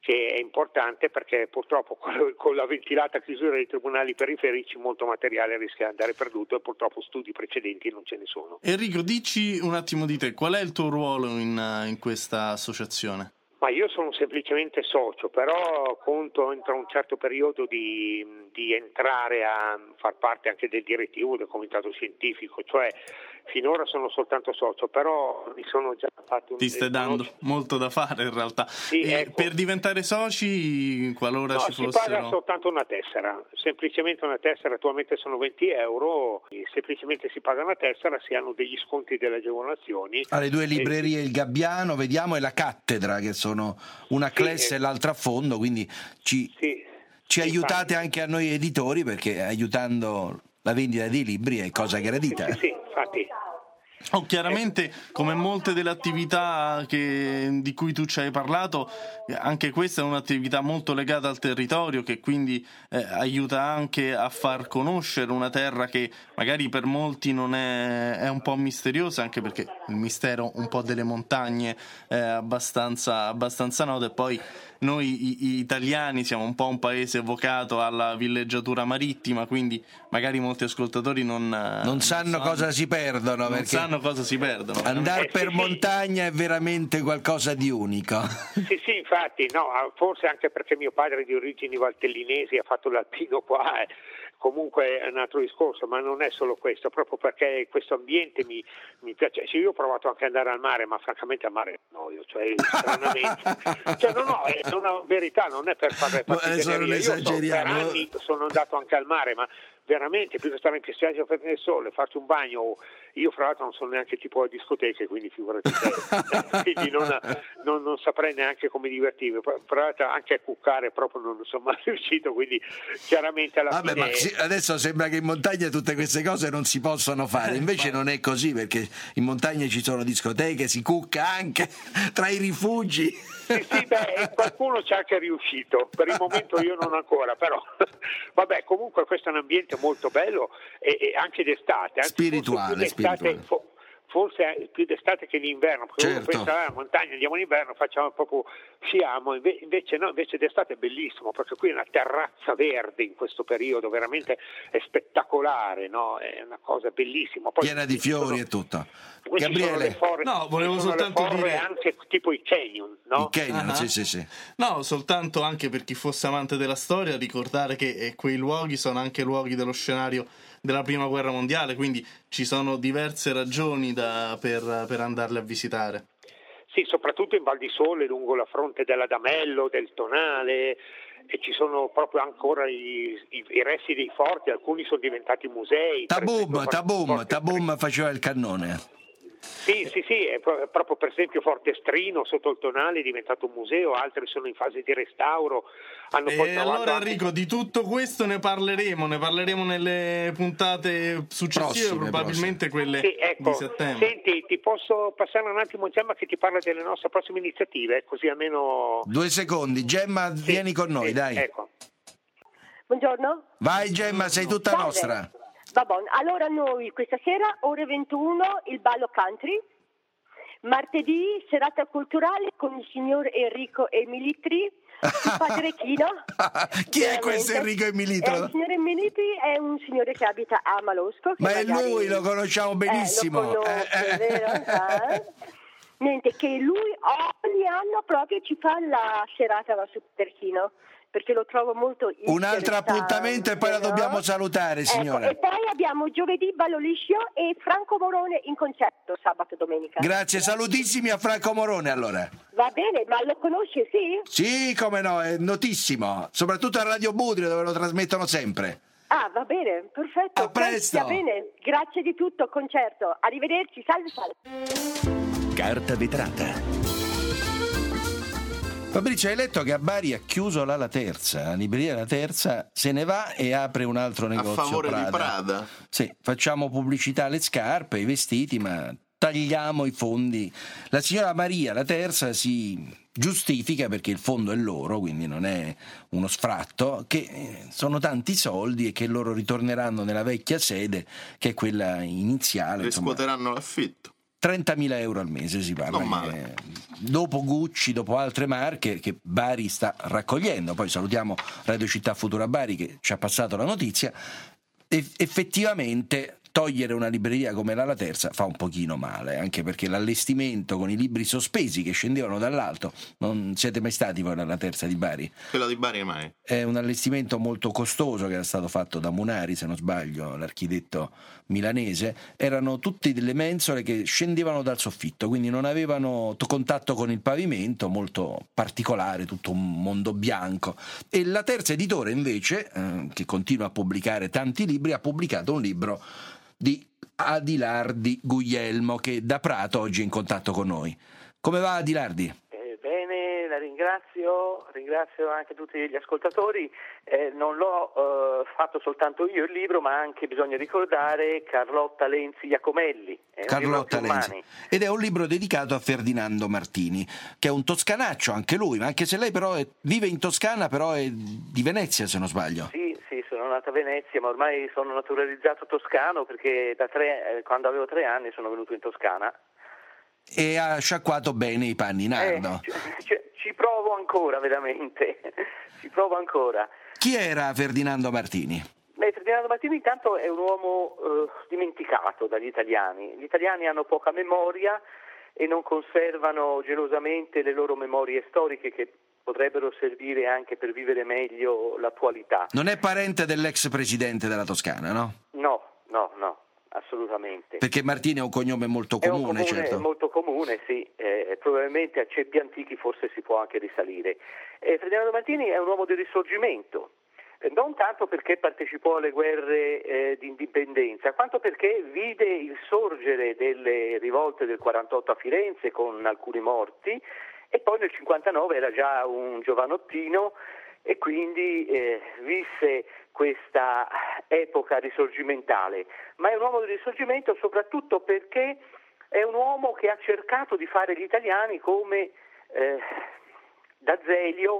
che è importante, perché purtroppo con la ventilata chiusura dei tribunali periferici molto materiale rischia di andare perduto e purtroppo studi precedenti non ce ne sono. Enrico, dici un attimo di te, qual è il tuo ruolo in, in questa associazione? Ma io sono semplicemente socio, però conto entro un certo periodo di, di entrare a far parte anche del direttivo del comitato scientifico, cioè finora sono soltanto socio, però mi sono già fatto un... Ti stai dando molto da fare in realtà. Sì, e ecco. Per diventare soci, qualora no, ci si fossero... paga soltanto una tessera, semplicemente una tessera, attualmente sono venti euro, semplicemente si paga una tessera, si hanno degli sconti delle agevolazioni. Alle due librerie, e... il Gabbiano, vediamo, e la Cattedra, che sono una classe sì, e l'altra a fondo, quindi ci, sì, ci sì, aiutate infatti. Anche a noi editori, perché aiutando la vendita dei libri è cosa gradita. Sì, sì, infatti. Oh, chiaramente, come molte delle attività che, di cui tu ci hai parlato, anche questa è un'attività molto legata al territorio, che quindi eh, aiuta anche a far conoscere una terra che magari per molti non è, è un po' misteriosa, anche perché il mistero un po' delle montagne è abbastanza, abbastanza noto, e poi noi i, italiani siamo un po' un paese vocato alla villeggiatura marittima, quindi magari molti ascoltatori non, non, non sanno, sanno cosa si perdono, non perché sanno cosa si perdono. Andare eh, per sì, montagna sì. è veramente qualcosa di unico. Sì, sì, infatti, no, forse anche perché mio padre è di origini valtellinesi, ha fatto l'alpino qua, eh. Comunque è un altro discorso, ma non è solo questo, proprio perché questo ambiente mi, mi piace. Sì, io ho provato anche ad andare al mare, ma francamente al mare noio, cioè stranamente. cioè, no, no, è una verità, non è per fare partigianeria. Io so, per anni sono andato anche al mare, ma veramente più che stare in spiaggia per nel sole, farci un bagno. Io fra l'altro non sono neanche tipo a discoteche, quindi figurati te. quindi non, non, non saprei neanche come divertirmi. Fra l'altro anche a cuccare proprio non sono mai riuscito, quindi chiaramente alla Vabbè, fine... ma sì, adesso sembra che in montagna tutte queste cose non si possono fare, invece non è così, perché in montagna ci sono discoteche, si cucca anche tra i rifugi. Sì, sì, beh, qualcuno ci è anche riuscito, per il momento io non ancora, però vabbè, comunque questo è un ambiente molto bello e, e anche d'estate, anzi, spirituale, forse più d'estate, spirituale. Fo, forse più d'estate che d'inverno, perché certo. uno pensa, ah, montagna, andiamo in inverno, facciamo proprio, sciamo, invece no, invece d'estate è bellissimo, perché qui è una terrazza verde in questo periodo, veramente è spettacolare, no? È una cosa bellissima. Poi, piena di fiori sono, e tutto. Gabriele, forre, no, volevo soltanto le forre dire anche tipo i canyon, no? I canyon, uh-huh. sì, sì, sì. No, soltanto anche per chi fosse amante della storia, ricordare che eh, quei luoghi sono anche luoghi dello scenario della prima guerra mondiale, quindi ci sono diverse ragioni da, per, per andarle a visitare. Sì, soprattutto in Val di Sole, lungo la fronte dell'Adamello, del Tonale, e ci sono proprio ancora i, i, i resti dei forti, alcuni sono diventati musei. Tabum, Tabum, Tabum faceva il cannone. Sì, sì, sì, è proprio per esempio Fortestrino sotto il Tonale è diventato un museo, altri sono in fase di restauro. Hanno poi e allora anche... Enrico, di tutto questo ne parleremo, ne parleremo nelle puntate successive, prossime, probabilmente prossime. quelle sì, ecco. di settembre. Senti, ti posso passare un attimo Gemma che ti parla delle nostre prossime iniziative, così almeno... Due secondi, Gemma, sì, vieni con noi, sì, dai. Ecco. Buongiorno. Vai Gemma, sei tutta Salve. nostra. Va buono. Allora noi questa sera, ore ventuno, il ballo country. Martedì, serata culturale con il signor Enrico Emilitri, il padre Chino. Chi è questo Enrico Emilitri? Eh, il signor Emilitri è un signore che abita a Malosco. Che Ma è magari... lui, lo conosciamo benissimo. Eh, lo conosce, eh, eh. vero? Eh? Niente, che lui ogni anno proprio ci fa la serata su Terchino, perché lo trovo molto interessante. Un altro appuntamento e poi la no? dobbiamo salutare, signora. Ecco, e poi abbiamo giovedì ballo liscio e Franco Morone in concerto sabato e domenica. Grazie, salutissimi a Franco Morone allora. Va bene, ma lo conosci, sì? Sì, come no, è notissimo, soprattutto a Radio Budrio dove lo trasmettono sempre. Ah, va bene, perfetto. A presto. Va bene, grazie di tutto, concerto. Arrivederci, salve, salve. Carta vetrata. Fabrizio, hai letto che a Bari ha chiuso la La Terza, la libreria La Terza se ne va e apre un altro negozio a favore Prada. di Prada. Sì, facciamo pubblicità alle scarpe, ai vestiti, ma tagliamo i fondi. La signora Maria La Terza si giustifica perché il fondo è loro, quindi non è uno sfratto, che sono tanti soldi e che loro ritorneranno nella vecchia sede, che è quella iniziale. Riscuoteranno l'affitto. trentamila euro al mese si parla, Non male. che, dopo Gucci, dopo altre marche che Bari sta raccogliendo. Poi salutiamo Radio Città Futura Bari che ci ha passato la notizia. E, effettivamente togliere una libreria come la La Terza fa un pochino male, anche perché l'allestimento con i libri sospesi che scendevano dall'alto, non siete mai stati voi alla La Terza di Bari? Quella di Bari mai. È un allestimento molto costoso che era stato fatto da Munari, se non sbaglio, l'architetto milanese. Erano tutte delle mensole che scendevano dal soffitto, quindi non avevano to- contatto con il pavimento, molto particolare, tutto un mondo bianco. E La Terza Editore invece, eh, che continua a pubblicare tanti libri, ha pubblicato un libro di Adilardi Guglielmo, che da Prato oggi è in contatto con noi. Come va Adilardi? Eh, bene, la ringrazio, ringrazio anche tutti gli ascoltatori. Eh, non l'ho eh, fatto soltanto io il libro, ma anche, bisogna ricordare, Carlotta Lenzi Iacomelli. È Carlotta Lenzi. Ed è un libro dedicato a Ferdinando Martini, che è un toscanaccio anche lui, ma anche se lei però è, vive in Toscana, però è di Venezia, se non sbaglio. Sì, sì, sono nato a Venezia, ma ormai sono naturalizzato toscano perché da tre, eh, quando avevo tre anni sono venuto in Toscana. E ha sciacquato bene i panni, Nardo. Eh, ci, ci provo ancora, veramente, ci provo ancora. Chi era Ferdinando Martini? Beh, Ferdinando Martini intanto è un uomo eh, dimenticato dagli italiani. Gli italiani hanno poca memoria e non conservano gelosamente le loro memorie storiche che potrebbero servire anche per vivere meglio l'attualità. Non è parente dell'ex presidente della Toscana, no? No, no, no, assolutamente. Perché Martini è un cognome molto comune, è un comune certo. molto comune, sì. Eh, probabilmente a ceppi antichi forse si può anche risalire. Eh, Ferdinando Martini è un uomo del Risorgimento. Non tanto perché partecipò alle guerre eh, di indipendenza, quanto perché vide il sorgere delle rivolte del quarantotto a Firenze con alcuni morti, e poi nel cinquantanove era già un giovanottino e quindi eh, visse questa epoca risorgimentale. Ma è un uomo del Risorgimento soprattutto perché è un uomo che ha cercato di fare gli italiani come eh, D'Azeglio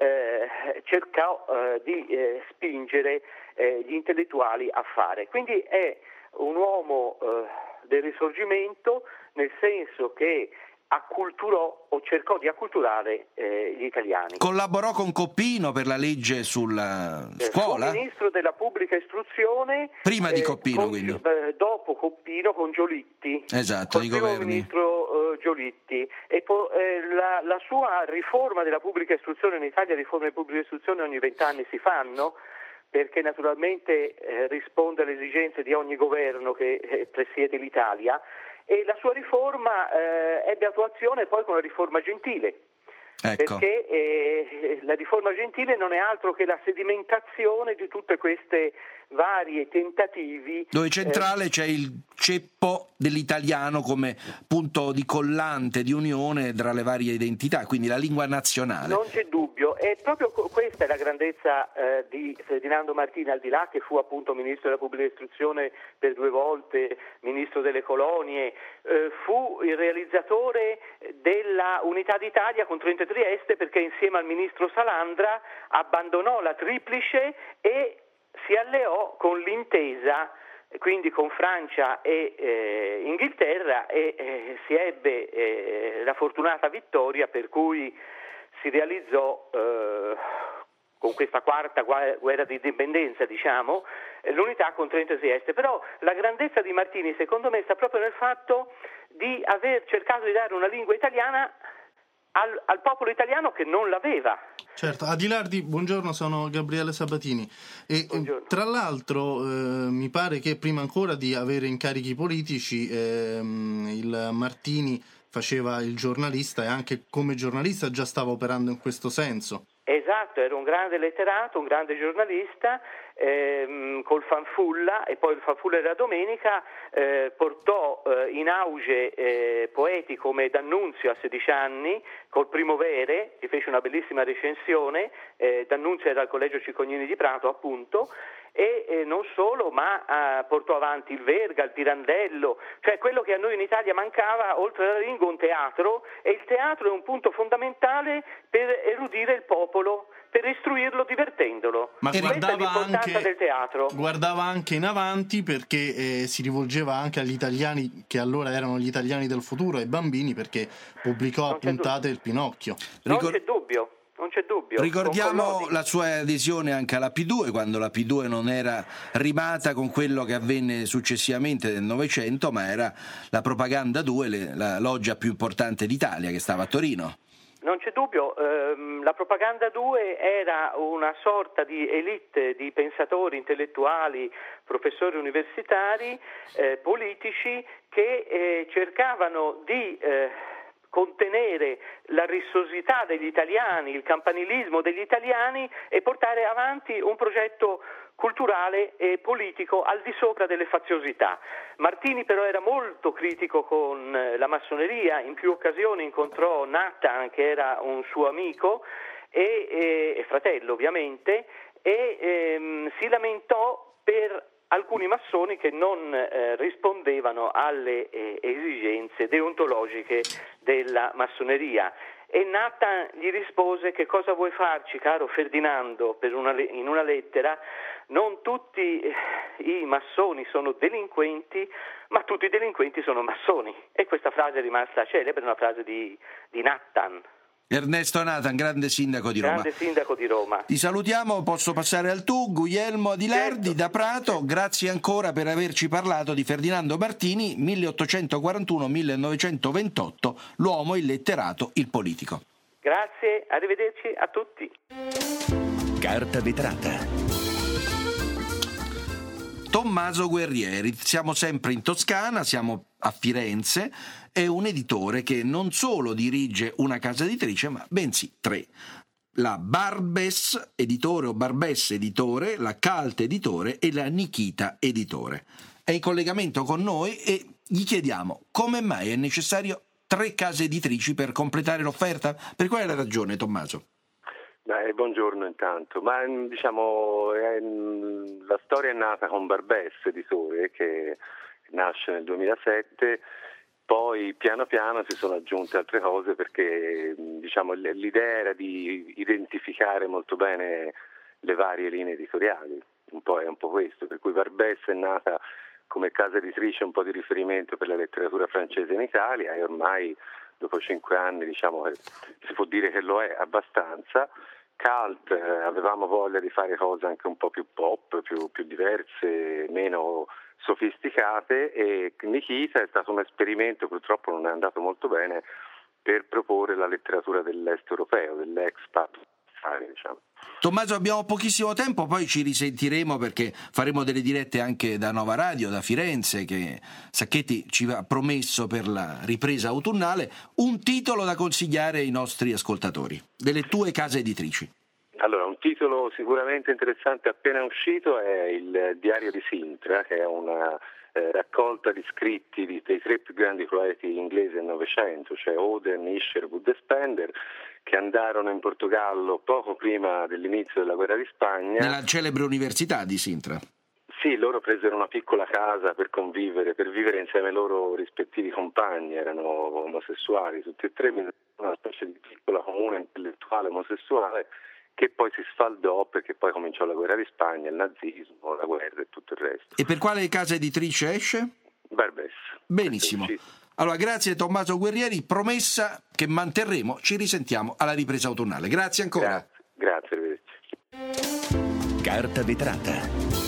Eh, cercò eh, di eh, spingere eh, gli intellettuali a fare. Quindi è un uomo eh, del Risorgimento, nel senso che acculturò o cercò di acculturare eh, gli italiani. Collaborò con Coppino per la legge sulla scuola? Fu ministro della pubblica istruzione. Prima di eh, Coppino, con, quindi. Eh, dopo Coppino con Giolitti. Esatto, col i primo governi. ministro eh, Giolitti. E po- eh, la, la sua riforma della pubblica istruzione, in Italia riforme della pubblica istruzione ogni vent'anni si fanno, perché naturalmente eh, risponde alle esigenze di ogni governo che eh, presiede l'Italia, e la sua riforma eh, ebbe attuazione poi con la riforma Gentile. Ecco. Perché eh, la riforma Gentile non è altro che la sedimentazione di tutte queste varie tentativi. Dove centrale eh, c'è il ceppo dell'italiano come punto di collante, di unione tra le varie identità, quindi la lingua nazionale. Non c'è dubbio, e proprio questa è la grandezza eh, di Ferdinando Martini, al di là che fu appunto ministro della pubblica istruzione per due volte, ministro delle colonie, eh, fu il realizzatore della Unità d'Italia contro Trento e Trieste, perché insieme al ministro Salandra abbandonò la triplice e si alleò con l'intesa, quindi con Francia e eh, Inghilterra, e eh, si ebbe eh, la fortunata vittoria per cui si realizzò eh, con questa quarta guerra di indipendenza, diciamo, l'unità con Trento e Trieste. Però la grandezza di Martini, secondo me, sta proprio nel fatto di aver cercato di dare una lingua italiana Al, al popolo italiano che non l'aveva. Certo, Adilardi, buongiorno, sono Gabriele Sabatini e buongiorno. Tra l'altro eh, mi pare che prima ancora di avere incarichi politici ehm, il Martini faceva il giornalista e anche come giornalista già stava operando in questo senso. Esatto, era un grande letterato, un grande giornalista, ehm, col Fanfulla, e poi il Fanfulla della Domenica eh, portò eh, in auge eh, poeti come D'Annunzio a sedici anni, col Primovere, che fece una bellissima recensione. eh, D'Annunzio era al Collegio Cicognini di Prato, appunto, e eh, non solo, ma eh, portò avanti il Verga, il Pirandello, cioè quello che a noi in Italia mancava, oltre alla lingua, un teatro, e il teatro è un punto fondamentale per erudire il popolo, per istruirlo divertendolo. Ma Questa è guardava l'importanza anche, del teatro. guardava anche in avanti, perché eh, si rivolgeva anche agli italiani che allora erano gli italiani del futuro, ai bambini, perché pubblicò a puntate il Pinocchio. Non c'è dubbio. Non c'è dubbio. Ricordiamo la sua adesione anche alla P due, quando la P due non era rimata con quello che avvenne successivamente nel Novecento, ma era la Propaganda due, le, la loggia più importante d'Italia, che stava a Torino. Non c'è dubbio, ehm, la Propaganda due era una sorta di elite di pensatori intellettuali, professori universitari, eh, politici che eh, cercavano di eh, contenere la rissosità degli italiani, il campanilismo degli italiani e portare avanti un progetto culturale e politico al di sopra delle faziosità. Martini però era molto critico con la massoneria, in più occasioni incontrò Nathan, che era un suo amico e, e, e fratello ovviamente, e ehm, si lamentò per alcuni massoni che non eh, rispondevano alle eh, esigenze deontologiche della massoneria. E Nathan gli rispose: che cosa vuoi farci, caro Ferdinando, per una, in una lettera? Non tutti eh, i massoni sono delinquenti, ma tutti i delinquenti sono massoni. E questa frase è rimasta celebre, è una frase di, di Nathan. Ernesto Nathan, grande sindaco di Roma. Grande sindaco di Roma. Ti salutiamo, posso passare al tu, Guglielmo Adilardi, certo, da Prato. Grazie ancora per averci parlato di Ferdinando Martini, milleottocentoquarantuno millenovecentoventotto, l'uomo, il letterato, il politico. Grazie, arrivederci a tutti. Carta vetrata. Tommaso Guerrieri, siamo sempre in Toscana, siamo a Firenze, è un editore che non solo dirige una casa editrice, ma bensì tre. La Barbes Editore o Barbes Editore, la Calt Editore e la Nikita Editore. È in collegamento con noi e gli chiediamo come mai è necessario tre case editrici per completare l'offerta? Per quale la ragione, Tommaso? Beh, buongiorno intanto, ma diciamo è, la storia è nata con Barbes Editore, che nasce nel duemilasette, poi piano piano si sono aggiunte altre cose perché diciamo l'idea era di identificare molto bene le varie linee editoriali, un po' è un po' questo, per cui Barbes è nata come casa editrice un po' di riferimento per la letteratura francese in Italia e ormai dopo cinque anni diciamo che si può dire che lo è abbastanza. Cult, eh, avevamo voglia di fare cose anche un po' più pop, più, più diverse, meno sofisticate, e Nikita è stato un esperimento, purtroppo non è andato molto bene, per proporre la letteratura dell'est europeo, dell'expat, diciamo. Tommaso, abbiamo pochissimo tempo, poi ci risentiremo perché faremo delle dirette anche da Nova Radio, da Firenze, che Sacchetti ci ha promesso per la ripresa autunnale. Un titolo da consigliare ai nostri ascoltatori, delle tue case editrici. Allora, un titolo sicuramente interessante appena uscito è il Diario di Sintra, che è una eh, raccolta di scritti di, dei tre più grandi poeti inglesi del Novecento, cioè Auden, Isherwood e Spender, che andarono in Portogallo poco prima dell'inizio della guerra di Spagna. Nella celebre università di Sintra. Sì, loro presero una piccola casa per convivere, per vivere insieme ai loro rispettivi compagni, erano omosessuali tutti e tre, una specie di piccola comune intellettuale omosessuale che poi si sfaldò perché poi cominciò la guerra di Spagna, il nazismo, la guerra e tutto il resto. E per quale casa editrice esce? Barbes. Benissimo. Allora, grazie Tommaso Guerrieri, promessa che manterremo, ci risentiamo alla ripresa autunnale. Grazie ancora. Grazie, grazie, arrivederci. Carta vetrata.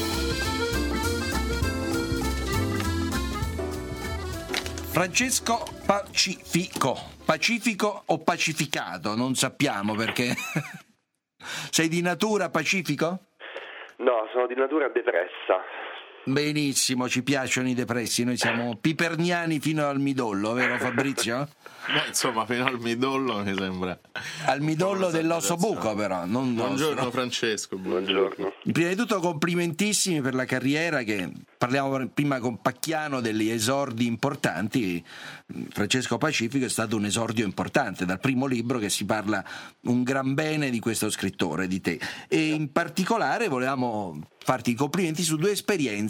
Francesco Pacifico, Pacifico o pacificato, non sappiamo perché. Sei di natura pacifico? No, sono di natura depressa. Benissimo, ci piacciono i depressi, noi siamo piperniani fino al midollo, vero Fabrizio? Beh, insomma, fino al midollo mi sembra. Al midollo dell'osso buco, però. Non buongiorno nostro. Francesco, buongiorno. Prima di tutto complimentissimi per la carriera, che parliamo prima con Pacchiano degli esordi importanti. Francesco Pacifico è stato un esordio importante, dal primo libro che si parla un gran bene di questo scrittore, di te. E in particolare volevamo farti i complimenti su due esperienze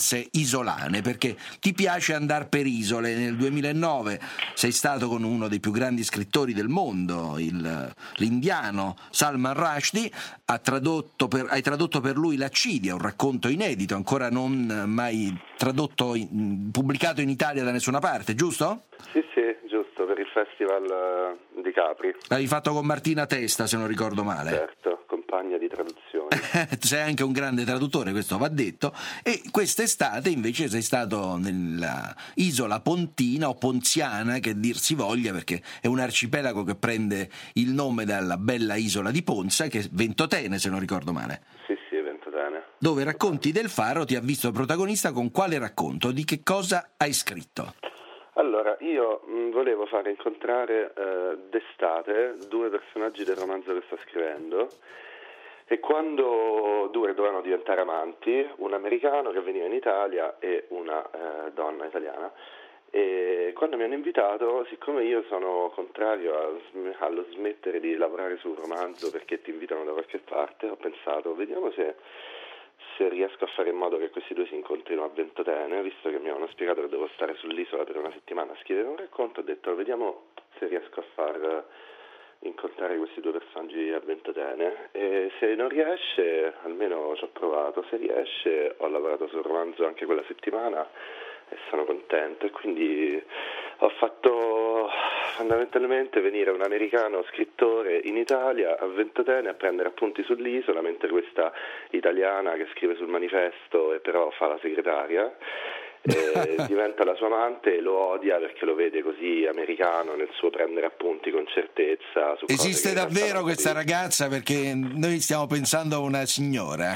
esperienze isolane, perché ti piace andare per isole. Nel duemilanove sei stato con uno dei più grandi scrittori del mondo, il, l'indiano Salman Rushdie, ha tradotto per, hai tradotto per lui L'Accidia, un racconto inedito, ancora non mai tradotto, in, pubblicato in Italia da nessuna parte, giusto? Sì, sì, giusto, per il Festival di Capri. L'hai fatto con Martina Testa, se non ricordo male. Certo, compagna di traduzione. Sei anche un grande traduttore, questo va detto. E quest'estate invece sei stato nella isola pontina o ponziana, che dir si voglia, perché è un arcipelago che prende il nome dalla bella isola di Ponza, che è Ventotene, se non ricordo male. Sì, sì, Ventotene. Dove racconti del Faro ti ha visto protagonista con quale racconto? Di che cosa hai scritto? Allora, io mh, volevo fare incontrare eh, d'estate due personaggi del romanzo che sto scrivendo, e quando due dovevano diventare amanti, un americano che veniva in Italia e una eh, donna italiana. E quando mi hanno invitato, siccome io sono contrario a, allo smettere di lavorare sul romanzo perché ti invitano da qualche parte, ho pensato, vediamo se... se riesco a fare in modo che questi due si incontrino a Ventotene, visto che mi avevano spiegato che devo stare sull'isola per una settimana a scrivere un racconto, ho detto vediamo se riesco a far incontrare questi due personaggi a Ventotene, e se non riesce, almeno ci ho provato, se riesce ho lavorato sul romanzo anche quella settimana e sono contento, e quindi ho fatto fondamentalmente venire un americano scrittore in Italia a Ventotene a prendere appunti sull'isola, mentre questa italiana che scrive sul manifesto e però fa la segretaria e diventa la sua amante e lo odia perché lo vede così americano nel suo prendere appunti con certezza su Esiste davvero questa ragazza? Perché noi stiamo pensando a una signora.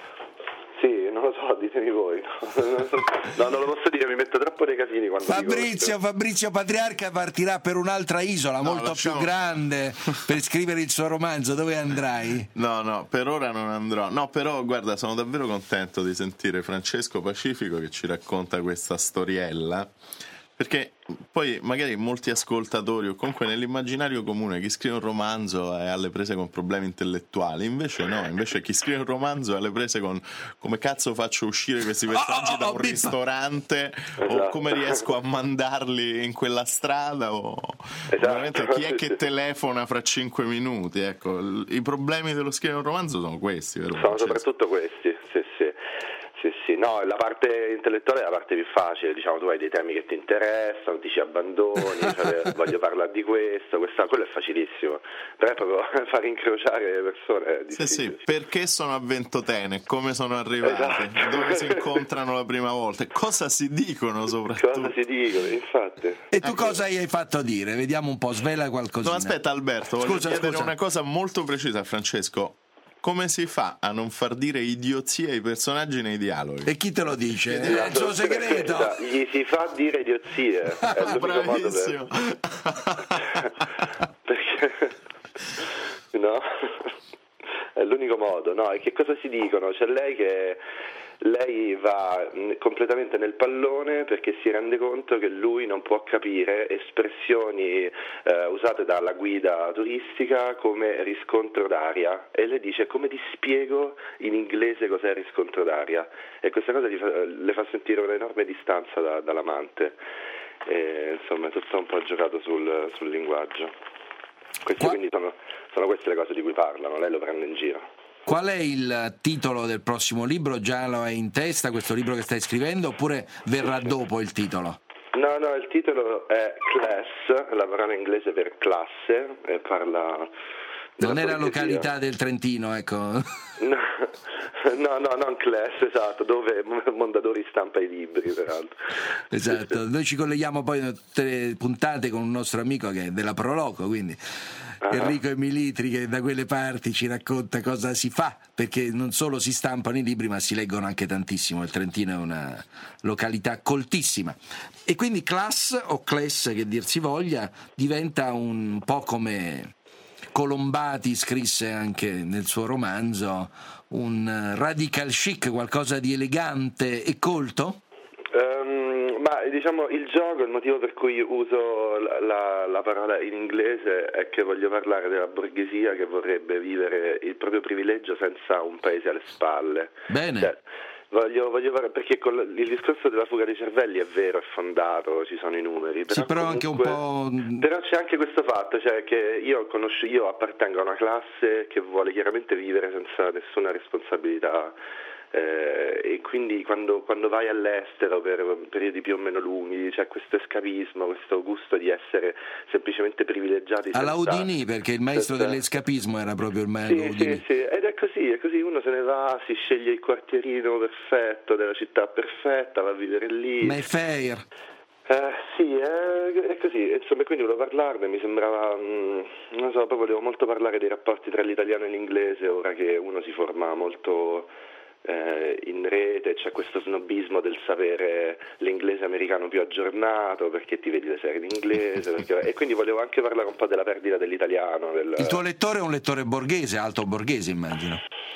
Sì, non lo so, ditemi voi. No, non lo posso dire, mi metto troppo nei casini quando Fabrizio, dico Fabrizio Patriarca partirà per un'altra isola no, molto lasciamo... più grande per scrivere il suo romanzo. Dove andrai? No, no, per ora non andrò. No, però guarda, sono davvero contento di sentire Francesco Pacifico che ci racconta questa storiella, perché poi magari molti ascoltatori o comunque nell'immaginario comune chi scrive un romanzo è alle prese con problemi intellettuali, invece no, invece chi scrive un romanzo è alle prese con come cazzo faccio uscire questi personaggi oh, oh, oh, da un oh, ristorante esatto. O come riesco a mandarli in quella strada o esatto. Veramente chi è che telefona fra cinque minuti, ecco, i problemi dello scrivere un romanzo sono questi, vero? Sono soprattutto questi, sì sì. Sì, sì, no, la parte intellettuale è la parte più facile, diciamo, tu hai dei temi che ti interessano, ti ci abbandoni, cioè, voglio parlare di questo, questa, quello è facilissimo, però è proprio far incrociare le persone è difficile. Sì, sì, perché sono a Ventotene, come sono arrivate, esatto. Dove si incontrano la prima volta, cosa si dicono soprattutto. Cosa si dicono, infatti. E tu cosa hai fatto dire? Vediamo un po', svela qualcosina. No, aspetta Alberto, voglio scusa, chiedere scusa. una cosa molto precisa a Francesco. Come si fa a non far dire idiozie ai personaggi nei dialoghi? E chi te lo dice? È il suo segreto. Gli si fa dire idiozie. È l'unico modo per... Perché... No? È l'unico modo, no? E che cosa si dicono? C'è lei che... Lei va completamente nel pallone perché si rende conto che lui non può capire espressioni eh, usate dalla guida turistica come riscontro d'aria, e le dice come ti spiego in inglese cos'è riscontro d'aria, e questa cosa fa, le fa sentire un'enorme distanza da, dall'amante, e, insomma è tutto un po' giocato sul, sul linguaggio. Questi Qua... quindi sono, sono queste le cose di cui parlano, lei lo prende in giro. Qual è il titolo del prossimo libro? Già lo hai in testa questo libro che stai scrivendo, oppure verrà dopo il titolo? No, no, il titolo è Class, la parola inglese per classe, e parla... Non è la località del Trentino, ecco. No, no, no, non Class, esatto, dove Mondadori stampa i libri, peraltro. Esatto, noi ci colleghiamo poi in tutte le puntate con un nostro amico che è della Proloco, quindi ah. Enrico Emilitri, che da quelle parti ci racconta cosa si fa, perché non solo si stampano i libri ma si leggono anche tantissimo. Il Trentino è una località coltissima, e quindi Class o Class che dir si voglia diventa un po' come Colombati scrisse anche nel suo romanzo, un radical chic, qualcosa di elegante e colto? Um, ma diciamo il gioco, il motivo per cui uso la, la, la parola in inglese è che voglio parlare della borghesia che vorrebbe vivere il proprio privilegio senza un paese alle spalle. Bene. Cioè, Voglio, voglio fare, perché con il discorso della fuga dei cervelli è vero, è fondato, ci sono i numeri. Però, sì, però comunque, anche un po'. Però c'è anche questo fatto, cioè che io conosco, io appartengo a una classe che vuole chiaramente vivere senza nessuna responsabilità. Eh, e quindi quando, quando vai all'estero per periodi più o meno lunghi c'è questo escapismo, questo gusto di essere semplicemente privilegiati. Alla Houdini, perché il maestro senza... dell'escapismo era proprio il maestro sì, Houdini. Sì, sì, ed è così, è così, uno se ne va, si sceglie il quartierino perfetto della città perfetta, va a vivere lì. Mayfair. Eh, sì, è, è così, insomma, quindi volevo parlarne, mi sembrava, mh, non so, poi volevo molto parlare dei rapporti tra l'italiano e l'inglese, ora che uno si forma molto eh, in rete, c'è questo snobismo del sapere l'inglese americano più aggiornato, perché ti vedi le serie in inglese, perché, e quindi volevo anche parlare un po' della perdita dell'italiano. Del... Il tuo lettore è un lettore borghese, alto borghese, immagino.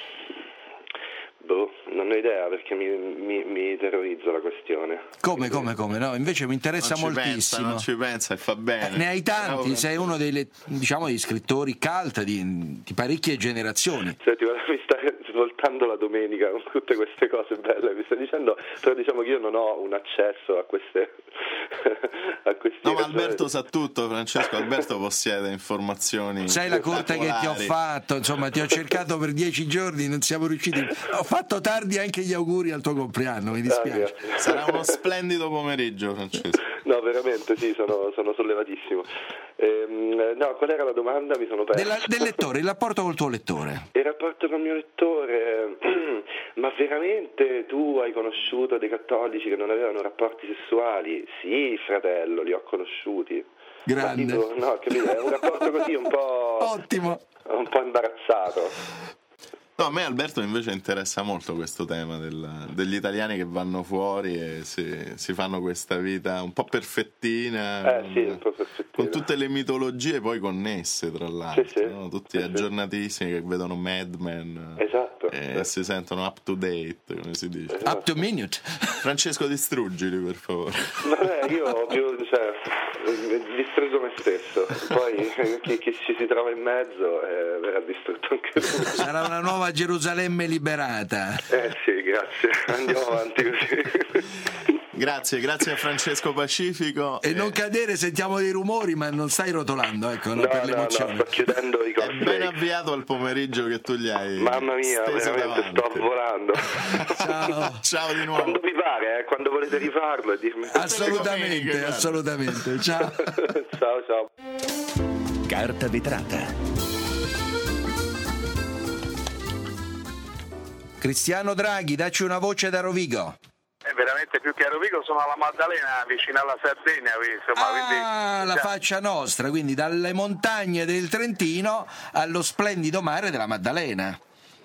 Boh, non ho idea, perché mi, mi, mi terrorizza la questione. Come, come, come? No, invece mi interessa non moltissimo. Pensa, non ci pensa e fa bene. Eh, ne hai tanti, no, sei uno dei, diciamo, degli scrittori cult di, di parecchie generazioni. Senti, mi stai svoltando la domenica con tutte queste cose belle, mi stai dicendo, però diciamo che io non ho un accesso a queste a questi no, ma Alberto sa tutto, Francesco. Alberto possiede informazioni. Sai la corte che ti ho fatto, insomma, ti ho cercato per dieci giorni, non siamo riusciti. Ho fatto tardi anche gli auguri al tuo compleanno, mi dispiace. Ah, sarà uno splendido pomeriggio, Francesco. No, veramente sì, sono, sono sollevatissimo. Ehm, no, qual era la domanda? Mi sono perso. Della, del lettore, il rapporto col tuo lettore. Il rapporto con il mio lettore, ma veramente tu hai conosciuto dei cattolici che non avevano rapporti sessuali? Sì, fratello, li ho conosciuti. Grande. Dico, no, capito? È un rapporto così un po'... Ottimo. Un po' imbarazzato. No, a me Alberto invece interessa molto questo tema del, degli italiani che vanno fuori e si, si fanno questa vita un po' perfettina, eh, sì, un po' perfettina, con tutte le mitologie poi connesse tra l'altro, sì, sì. No? Tutti sì, aggiornatissimi che vedono Mad Men, esatto, e sì. si sentono up to date, come si dice, esatto. Up to minute. Francesco, distruggili per favore. Vabbè, io ho più, cioè, distruggo me stesso, poi chi, chi ci si trova in mezzo eh, verrà distrutto anche lui. Sarà una nuova Gerusalemme liberata. Eh sì, grazie. Andiamo avanti così. Grazie, grazie a Francesco Pacifico. E, e non cadere, sentiamo dei rumori, ma non stai rotolando, ecco, no, no, per no, l'emozione. No, sto chiudendo i cornflakes. È ben avviato al pomeriggio che tu gli hai. Mamma mia, veramente davanti. Sto volando. Ciao. Ciao di nuovo. Quando vi pare, eh, quando volete rifarlo, dirmi. Assolutamente, assolutamente. Ciao. Ciao, ciao. Carta vetrata. Cristiano Draghi, dacci una voce da Rovigo. È veramente più che a Rovigo, sono alla Maddalena, vicino alla Sardegna. Insomma, ah, quindi, la faccia nostra, quindi dalle montagne del Trentino allo splendido mare della Maddalena.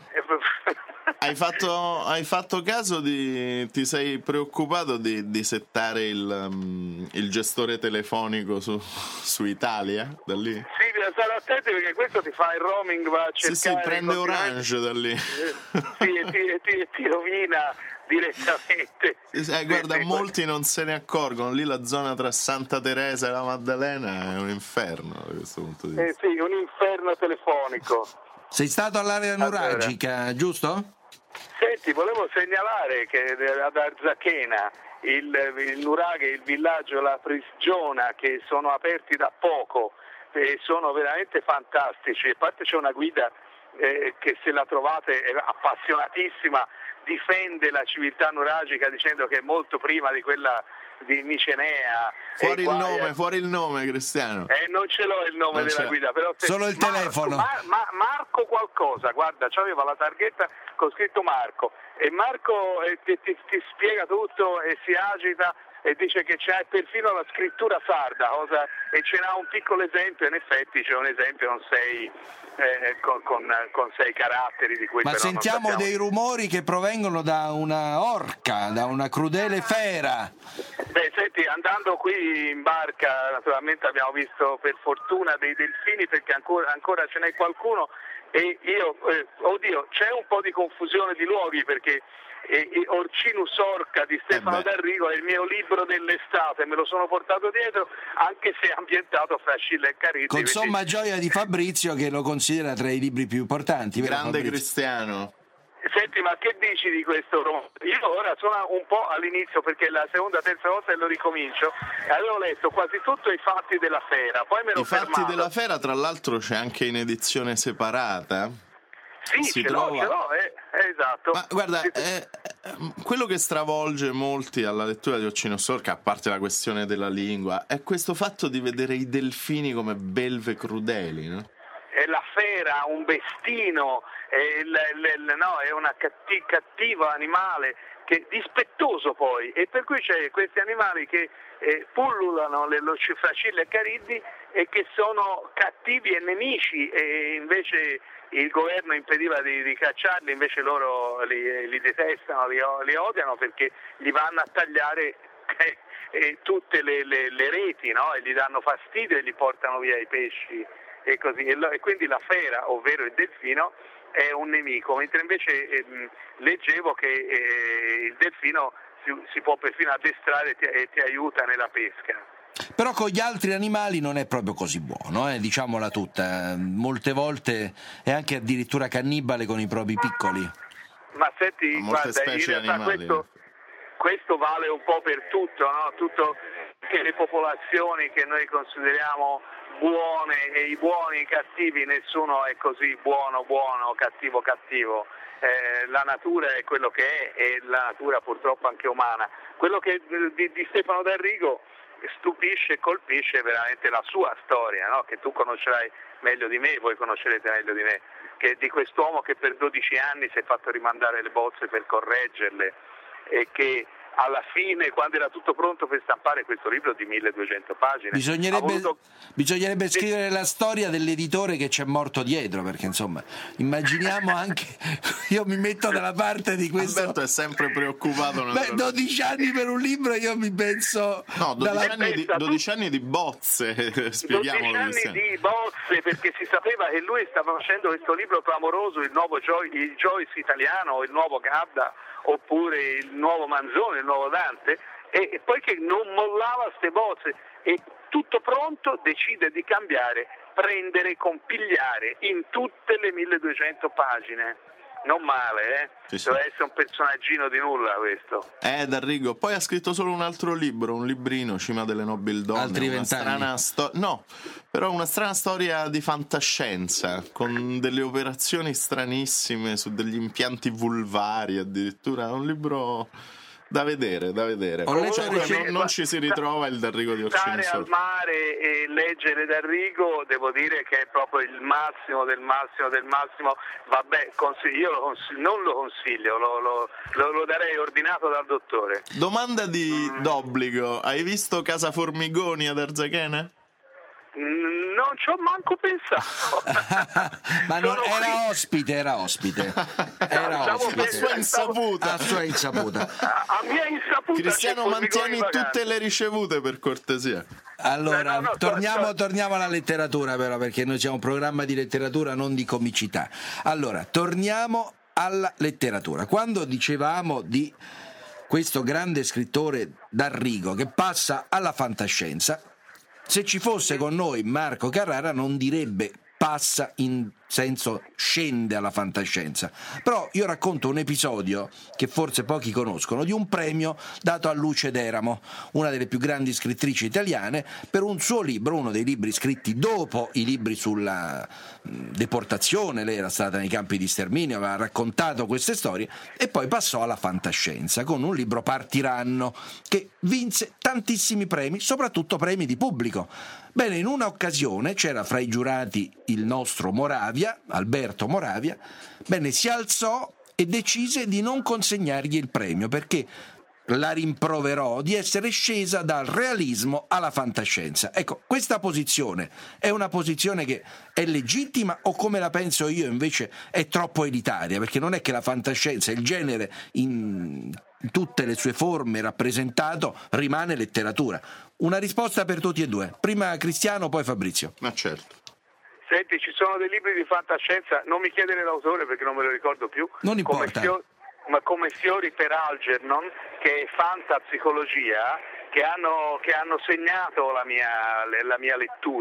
Hai fatto, hai fatto caso di... ti sei preoccupato di, di settare il, um, il gestore telefonico su, su Italia, da lì? Sì, bisogna stare attenti perché questo ti fa il roaming, va a cercare... Sì, sì, prende Orange da lì. Sì, e ti, e ti, e ti rovina direttamente. Sì, sì, guarda, sì, sì, molti non se ne accorgono, lì la zona tra Santa Teresa e la Maddalena è un inferno da questo punto di vista. Eh sì, un inferno telefonico. Sei stato all'area nuragica, allora, giusto? Senti, volevo segnalare che ad Arzachena il, il nuraghe, il villaggio, la prigiona che sono aperti da poco e sono veramente fantastici. A parte c'è una guida eh, che se la trovate è appassionatissima, difende la civiltà nuragica dicendo che è molto prima di quella di Micenea. Fuori il nome, è... fuori il nome, Cristiano. Eh, non ce l'ho il nome non della c'è. guida, però se... solo il Marco, telefono. Mar- Ma- Marco qualcosa, guarda, c'aveva la targhetta con scritto Marco e Marco eh, ti, ti, ti spiega tutto e si agita e dice che c'è perfino la scrittura sarda, cosa, e ce n'ha un piccolo esempio, in effetti c'è un esempio con sei, eh, con, con, con sei caratteri di cui ma però sentiamo dei rumori che provengono da una orca, da una crudele fera. Beh, senti, andando qui in barca naturalmente abbiamo visto per fortuna dei delfini, perché ancora, ancora ce n'è qualcuno e io, eh, oddio, c'è un po' di confusione di luoghi perché eh, Orcinus Orca di Stefano eh D'Arrigo è il mio libro dell'estate, me lo sono portato dietro anche se è ambientato fra Scilla e Cariddi. Con somma quindi... gioia di Fabrizio che lo considera tra i libri più importanti. Grande Fabrizio? Cristiano. Senti, ma che dici di questo romanzo? Io ora sono un po' all'inizio perché è la seconda, terza volta che lo ricomincio e avevo letto quasi tutto i fatti della Fera, poi me l'ho I fatti fermato. della Fera, tra l'altro, c'è anche in edizione separata. Sì, si ce trova... l'ho, ce l'ho, eh, eh, esatto. Ma guarda, eh, quello che stravolge molti alla lettura di Occino Storca, a parte la questione della lingua, è questo fatto di vedere i delfini come belve crudeli, no? È la Fera, un bestino, è, il, il, il, no, è una catti, cattivo animale, che dispettoso poi, e per cui c'è questi animali che eh, pullulano le Lucifracille e Cariddi e che sono cattivi e nemici, e invece il governo impediva di, di cacciarli, invece loro li, li detestano, li, li odiano perché gli vanno a tagliare eh, eh, tutte le, le, le reti, no? E gli danno fastidio e gli portano via i pesci e così. E, lo, e quindi la Fera, ovvero il delfino, è un nemico, mentre invece ehm, leggevo che eh, il delfino si, si può perfino addestrare e ti, e ti aiuta nella pesca. Però con gli altri animali non è proprio così buono, eh? Diciamola tutta, molte volte è anche addirittura cannibale con i propri piccoli. Ma senti, molte guarda, in realtà animali. questo, questo vale un po' per tutto, no? Tutto che le popolazioni che noi consideriamo buone, e i buoni e i cattivi, nessuno è così buono buono, cattivo cattivo. Eh, la natura è quello che è, e la natura purtroppo anche umana. Quello che di, di Stefano D'Arrigo stupisce e colpisce veramente la sua storia, no? Che tu conoscerai meglio di me, voi conoscerete meglio di me, che di quest'uomo che per dodici anni si è fatto rimandare le bozze per correggerle e che alla fine, quando era tutto pronto per stampare questo libro di milleduecento pagine, bisognerebbe, voluto... bisognerebbe scrivere la storia dell'editore che c'è morto dietro, perché insomma immaginiamo anche, io mi metto dalla parte di questo. Alberto è sempre preoccupato. Beh, dodici anni per un libro, io mi penso no, dodici, dalla... anni, di, dodici anni di bozze, spieghiamolo. dodici anni di bozze, perché si sapeva che lui stava facendo questo libro clamoroso, il nuovo Joyce, il Joyce italiano, il nuovo Gadda, oppure il nuovo Manzoni, il nuovo Dante, e, e poi che non mollava ste bozze, e tutto pronto decide di cambiare, prendere, compigliare in tutte le milleduecento pagine. Non male, eh? Sì, sì. Deve essere un personaggino di nulla questo. Eh, D'Arrigo. Poi ha scritto solo un altro libro, un librino, Cima delle nobili donne. Altri una strana sto- No, però una strana storia di fantascienza, con delle operazioni stranissime su degli impianti vulvari, addirittura. Un libro da vedere, da vedere. Comunque, non, non ci si ritrova il D'Arrigo di Orsino Stare al Storca. mare e leggere D'Arrigo, devo dire che è proprio il massimo del massimo del massimo. Vabbè, consiglio, io lo consiglio, non lo consiglio, lo, lo, lo, lo darei ordinato dal dottore. Domanda di mm. d'obbligo: hai visto Casa Formigoni ad Arzachena? Non ci ho manco pensato. Ma non, era ospite, era ospite. Era ospite. A sua insaputa. A sua insaputa. A, a mia insaputa. Cristiano, mantieni tutte le ricevute, per cortesia. Allora, no, no, torniamo, sto... torniamo alla letteratura, però, perché noi siamo un programma di letteratura, non di comicità. Allora, torniamo alla letteratura. Quando dicevamo di questo grande scrittore D'Arrigo che passa alla fantascienza, se ci fosse con noi Marco Carrara non direbbe passa in senso scende alla fantascienza. Però io racconto un episodio che forse pochi conoscono, di un premio dato a Luce d'Eramo, una delle più grandi scrittrici italiane, per un suo libro, uno dei libri scritti dopo i libri sulla deportazione. Lei era stata nei campi di sterminio, aveva raccontato queste storie e poi passò alla fantascienza con un libro, Partiranno, che vinse tantissimi premi, soprattutto premi di pubblico. Bene, in una occasione c'era fra i giurati il nostro Moravia, Alberto Moravia. Bene, si alzò e decise di non consegnargli il premio perché la rimproverò di essere scesa dal realismo alla fantascienza. Ecco, questa posizione è una posizione che è legittima o, come la penso io, invece è troppo elitaria? Perché non è che la fantascienza, il genere in tutte le sue forme rappresentato, rimane letteratura. Una risposta per tutti e due. Prima Cristiano, poi Fabrizio. Ma certo. Senti, ci sono dei libri di fantascienza, non mi chiedere l'autore perché non me lo ricordo più. Non importa. Come Fiori, ma come Fiori per Algernon, che è fantapsicologia, che hanno, che hanno segnato la mia, la mia lettura.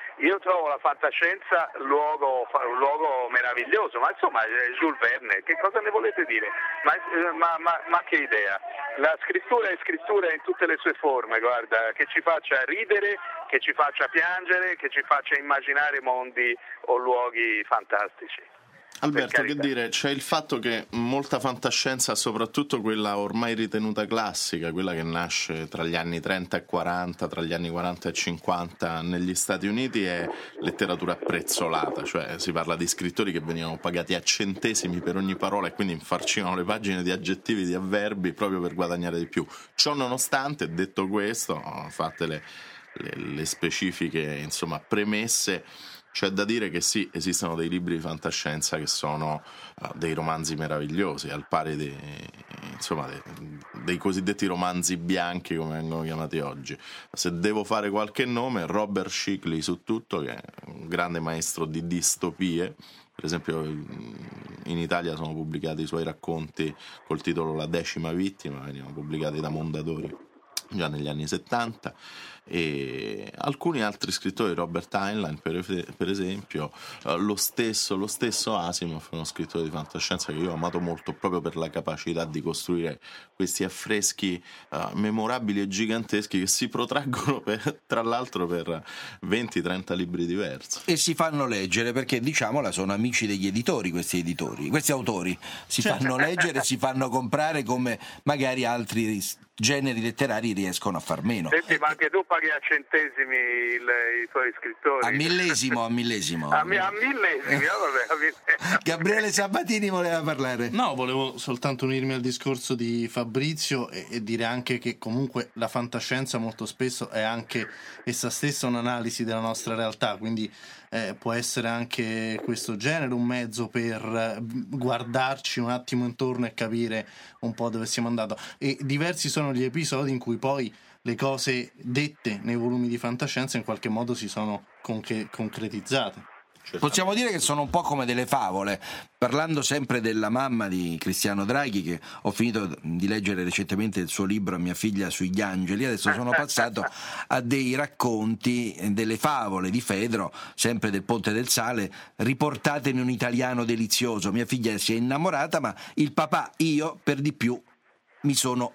io trovo la fantascienza luogo, un luogo meraviglioso, ma insomma Jules Verne, che cosa ne volete dire? Ma, ma, ma, ma che idea? La scrittura è scrittura in tutte le sue forme, guarda, che ci faccia ridere, che ci faccia piangere, che ci faccia immaginare mondi o luoghi fantastici. Alberto, che dire, c'è il fatto che molta fantascienza, soprattutto quella ormai ritenuta classica, quella che nasce tra gli anni trenta e quaranta, tra gli anni quaranta e cinquanta negli Stati Uniti, è letteratura prezzolata, cioè si parla di scrittori che venivano pagati a centesimi per ogni parola e quindi infarcivano le pagine di aggettivi, di avverbi proprio per guadagnare di più. Ciò nonostante, detto questo, fatte le, le, le specifiche, insomma, premesse, c'è da dire che sì, esistono dei libri di fantascienza che sono uh, dei romanzi meravigliosi, al pari dei, insomma, dei, dei cosiddetti romanzi bianchi, come vengono chiamati oggi. Se devo fare qualche nome, Robert Shickley su tutto, che è un grande maestro di distopie. Per esempio in Italia sono pubblicati i suoi racconti col titolo La decima vittima, venivano pubblicati da Mondadori già negli anni settanta, e alcuni altri scrittori, Robert Heinlein per, per esempio, uh, lo stesso lo stesso Asimov, uno scrittore di fantascienza che io ho amato molto proprio per la capacità di costruire questi affreschi uh, memorabili e giganteschi che si protraggono per, tra l'altro per venti trenta libri diversi e si fanno leggere, perché diciamola, sono amici degli editori, questi editori, questi autori si certo. fanno leggere, si fanno comprare, come magari altri generi letterari riescono a far meno. Senti, ma anche tu paghi a centesimi il, i tuoi scrittori? A millesimo, a millesimo. a, mi, a millesimi, vabbè, a millesimi. Gabriele Sabatini voleva parlare. No, volevo soltanto unirmi al discorso di Fabrizio e, e dire anche che comunque la fantascienza molto spesso è anche essa stessa un'analisi della nostra realtà, quindi eh, può essere anche questo genere un mezzo per guardarci un attimo intorno e capire un po' dove siamo andati. E diversi sono gli episodi in cui poi le cose dette nei volumi di fantascienza in qualche modo si sono conche- concretizzate. Possiamo dire che sono un po' come delle favole. Parlando sempre della mamma di Cristiano Draghi, che ho finito di leggere recentemente il suo libro a mia figlia sugli angeli, adesso sono passato a dei racconti, delle favole di Fedro, sempre del Ponte del Sale, riportate in un italiano delizioso. Mia figlia si è innamorata, ma il papà, io per di più mi sono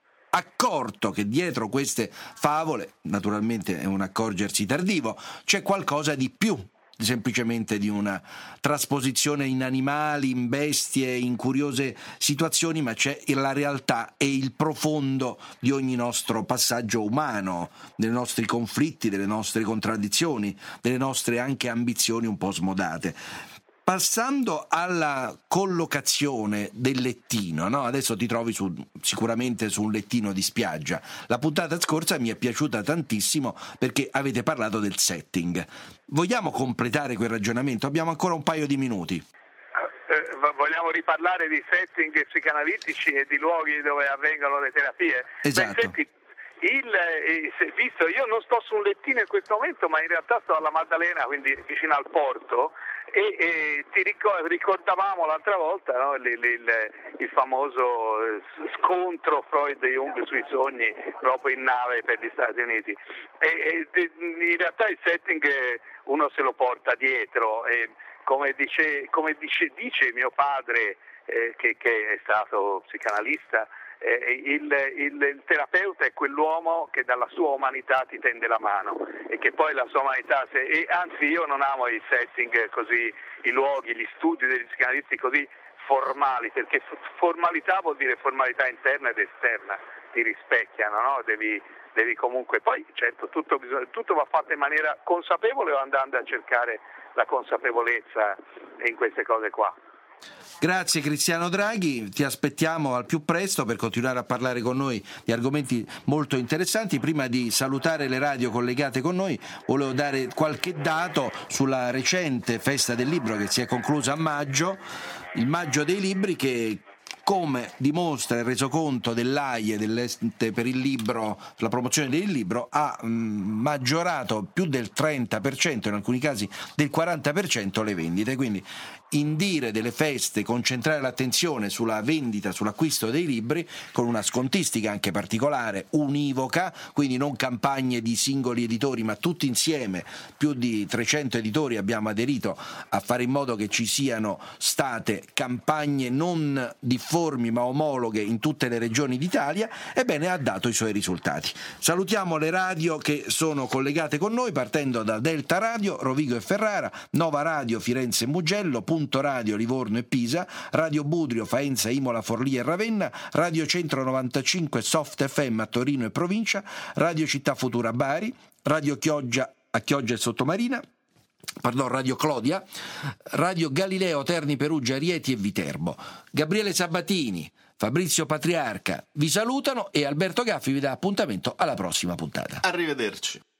accorto che dietro queste favole, naturalmente è un accorgersi tardivo, c'è qualcosa di più semplicemente di una trasposizione in animali, in bestie, in curiose situazioni, ma c'è la realtà e il profondo di ogni nostro passaggio umano, dei nostri conflitti, delle nostre contraddizioni, delle nostre anche ambizioni un po' smodate. Passando alla collocazione del lettino, no? Adesso ti trovi su, sicuramente su un lettino di spiaggia. La puntata scorsa mi è piaciuta tantissimo perché avete parlato del setting. Vogliamo completare quel ragionamento? Abbiamo ancora un paio di minuti. Eh, vogliamo riparlare di setting psicanalitici e di luoghi dove avvengono le terapie? Esatto. Beh, senti, il, il, visto, io non sto su un lettino in questo momento, ma in realtà sto alla Maddalena, quindi vicino al porto. E, e ti ricordavamo l'altra volta, no? il, il, il famoso scontro Freud e Jung sui sogni proprio in nave per gli Stati Uniti. E, e in realtà il setting uno se lo porta dietro, e come dice, come dice, dice mio padre eh, che, che è stato psicanalista, Eh, il, il, il terapeuta è quell'uomo che dalla sua umanità ti tende la mano e che poi la sua umanità, se, e anzi io non amo i setting così, i luoghi, gli studi degli psicanalisti così formali, perché formalità vuol dire formalità interna ed esterna, ti rispecchiano, no? Devi, devi comunque, poi certo tutto, bisogna, tutto va fatto in maniera consapevole o andando a cercare la consapevolezza in queste cose qua. Grazie Cristiano Draghi, ti aspettiamo al più presto per continuare a parlare con noi di argomenti molto interessanti. Prima di salutare le radio collegate con noi, volevo dare qualche dato sulla recente festa del libro che si è conclusa a maggio, il Maggio dei Libri, che come dimostra il resoconto dell'A I E, dell'Ente per il libro, per la promozione del libro, ha mh, maggiorato più del trenta per cento, in alcuni casi del quaranta per cento le vendite. Quindi indire delle feste, concentrare l'attenzione sulla vendita, sull'acquisto dei libri, con una scontistica anche particolare, univoca, quindi non campagne di singoli editori, ma tutti insieme, più di trecento editori abbiamo aderito a fare in modo che ci siano state campagne non difformi ma omologhe in tutte le regioni d'Italia, ebbene ha dato i suoi risultati. Salutiamo le radio che sono collegate con noi, partendo da Delta Radio, Rovigo e Ferrara, Nova Radio, Firenze e Mugello, Punto Radio, Livorno e Pisa, Radio Budrio, Faenza, Imola, Forlì e Ravenna, Radio Centro novantacinque, Soft F M a Torino e provincia, Radio Città Futura Bari, Radio Chioggia a Chioggia e Sottomarina, Pardon, Radio Clodia, Radio Galileo, Terni, Perugia, Rieti e Viterbo. Gabriele Sabatini, Fabrizio Patriarca vi salutano e Alberto Gaffi vi dà appuntamento alla prossima puntata. Arrivederci.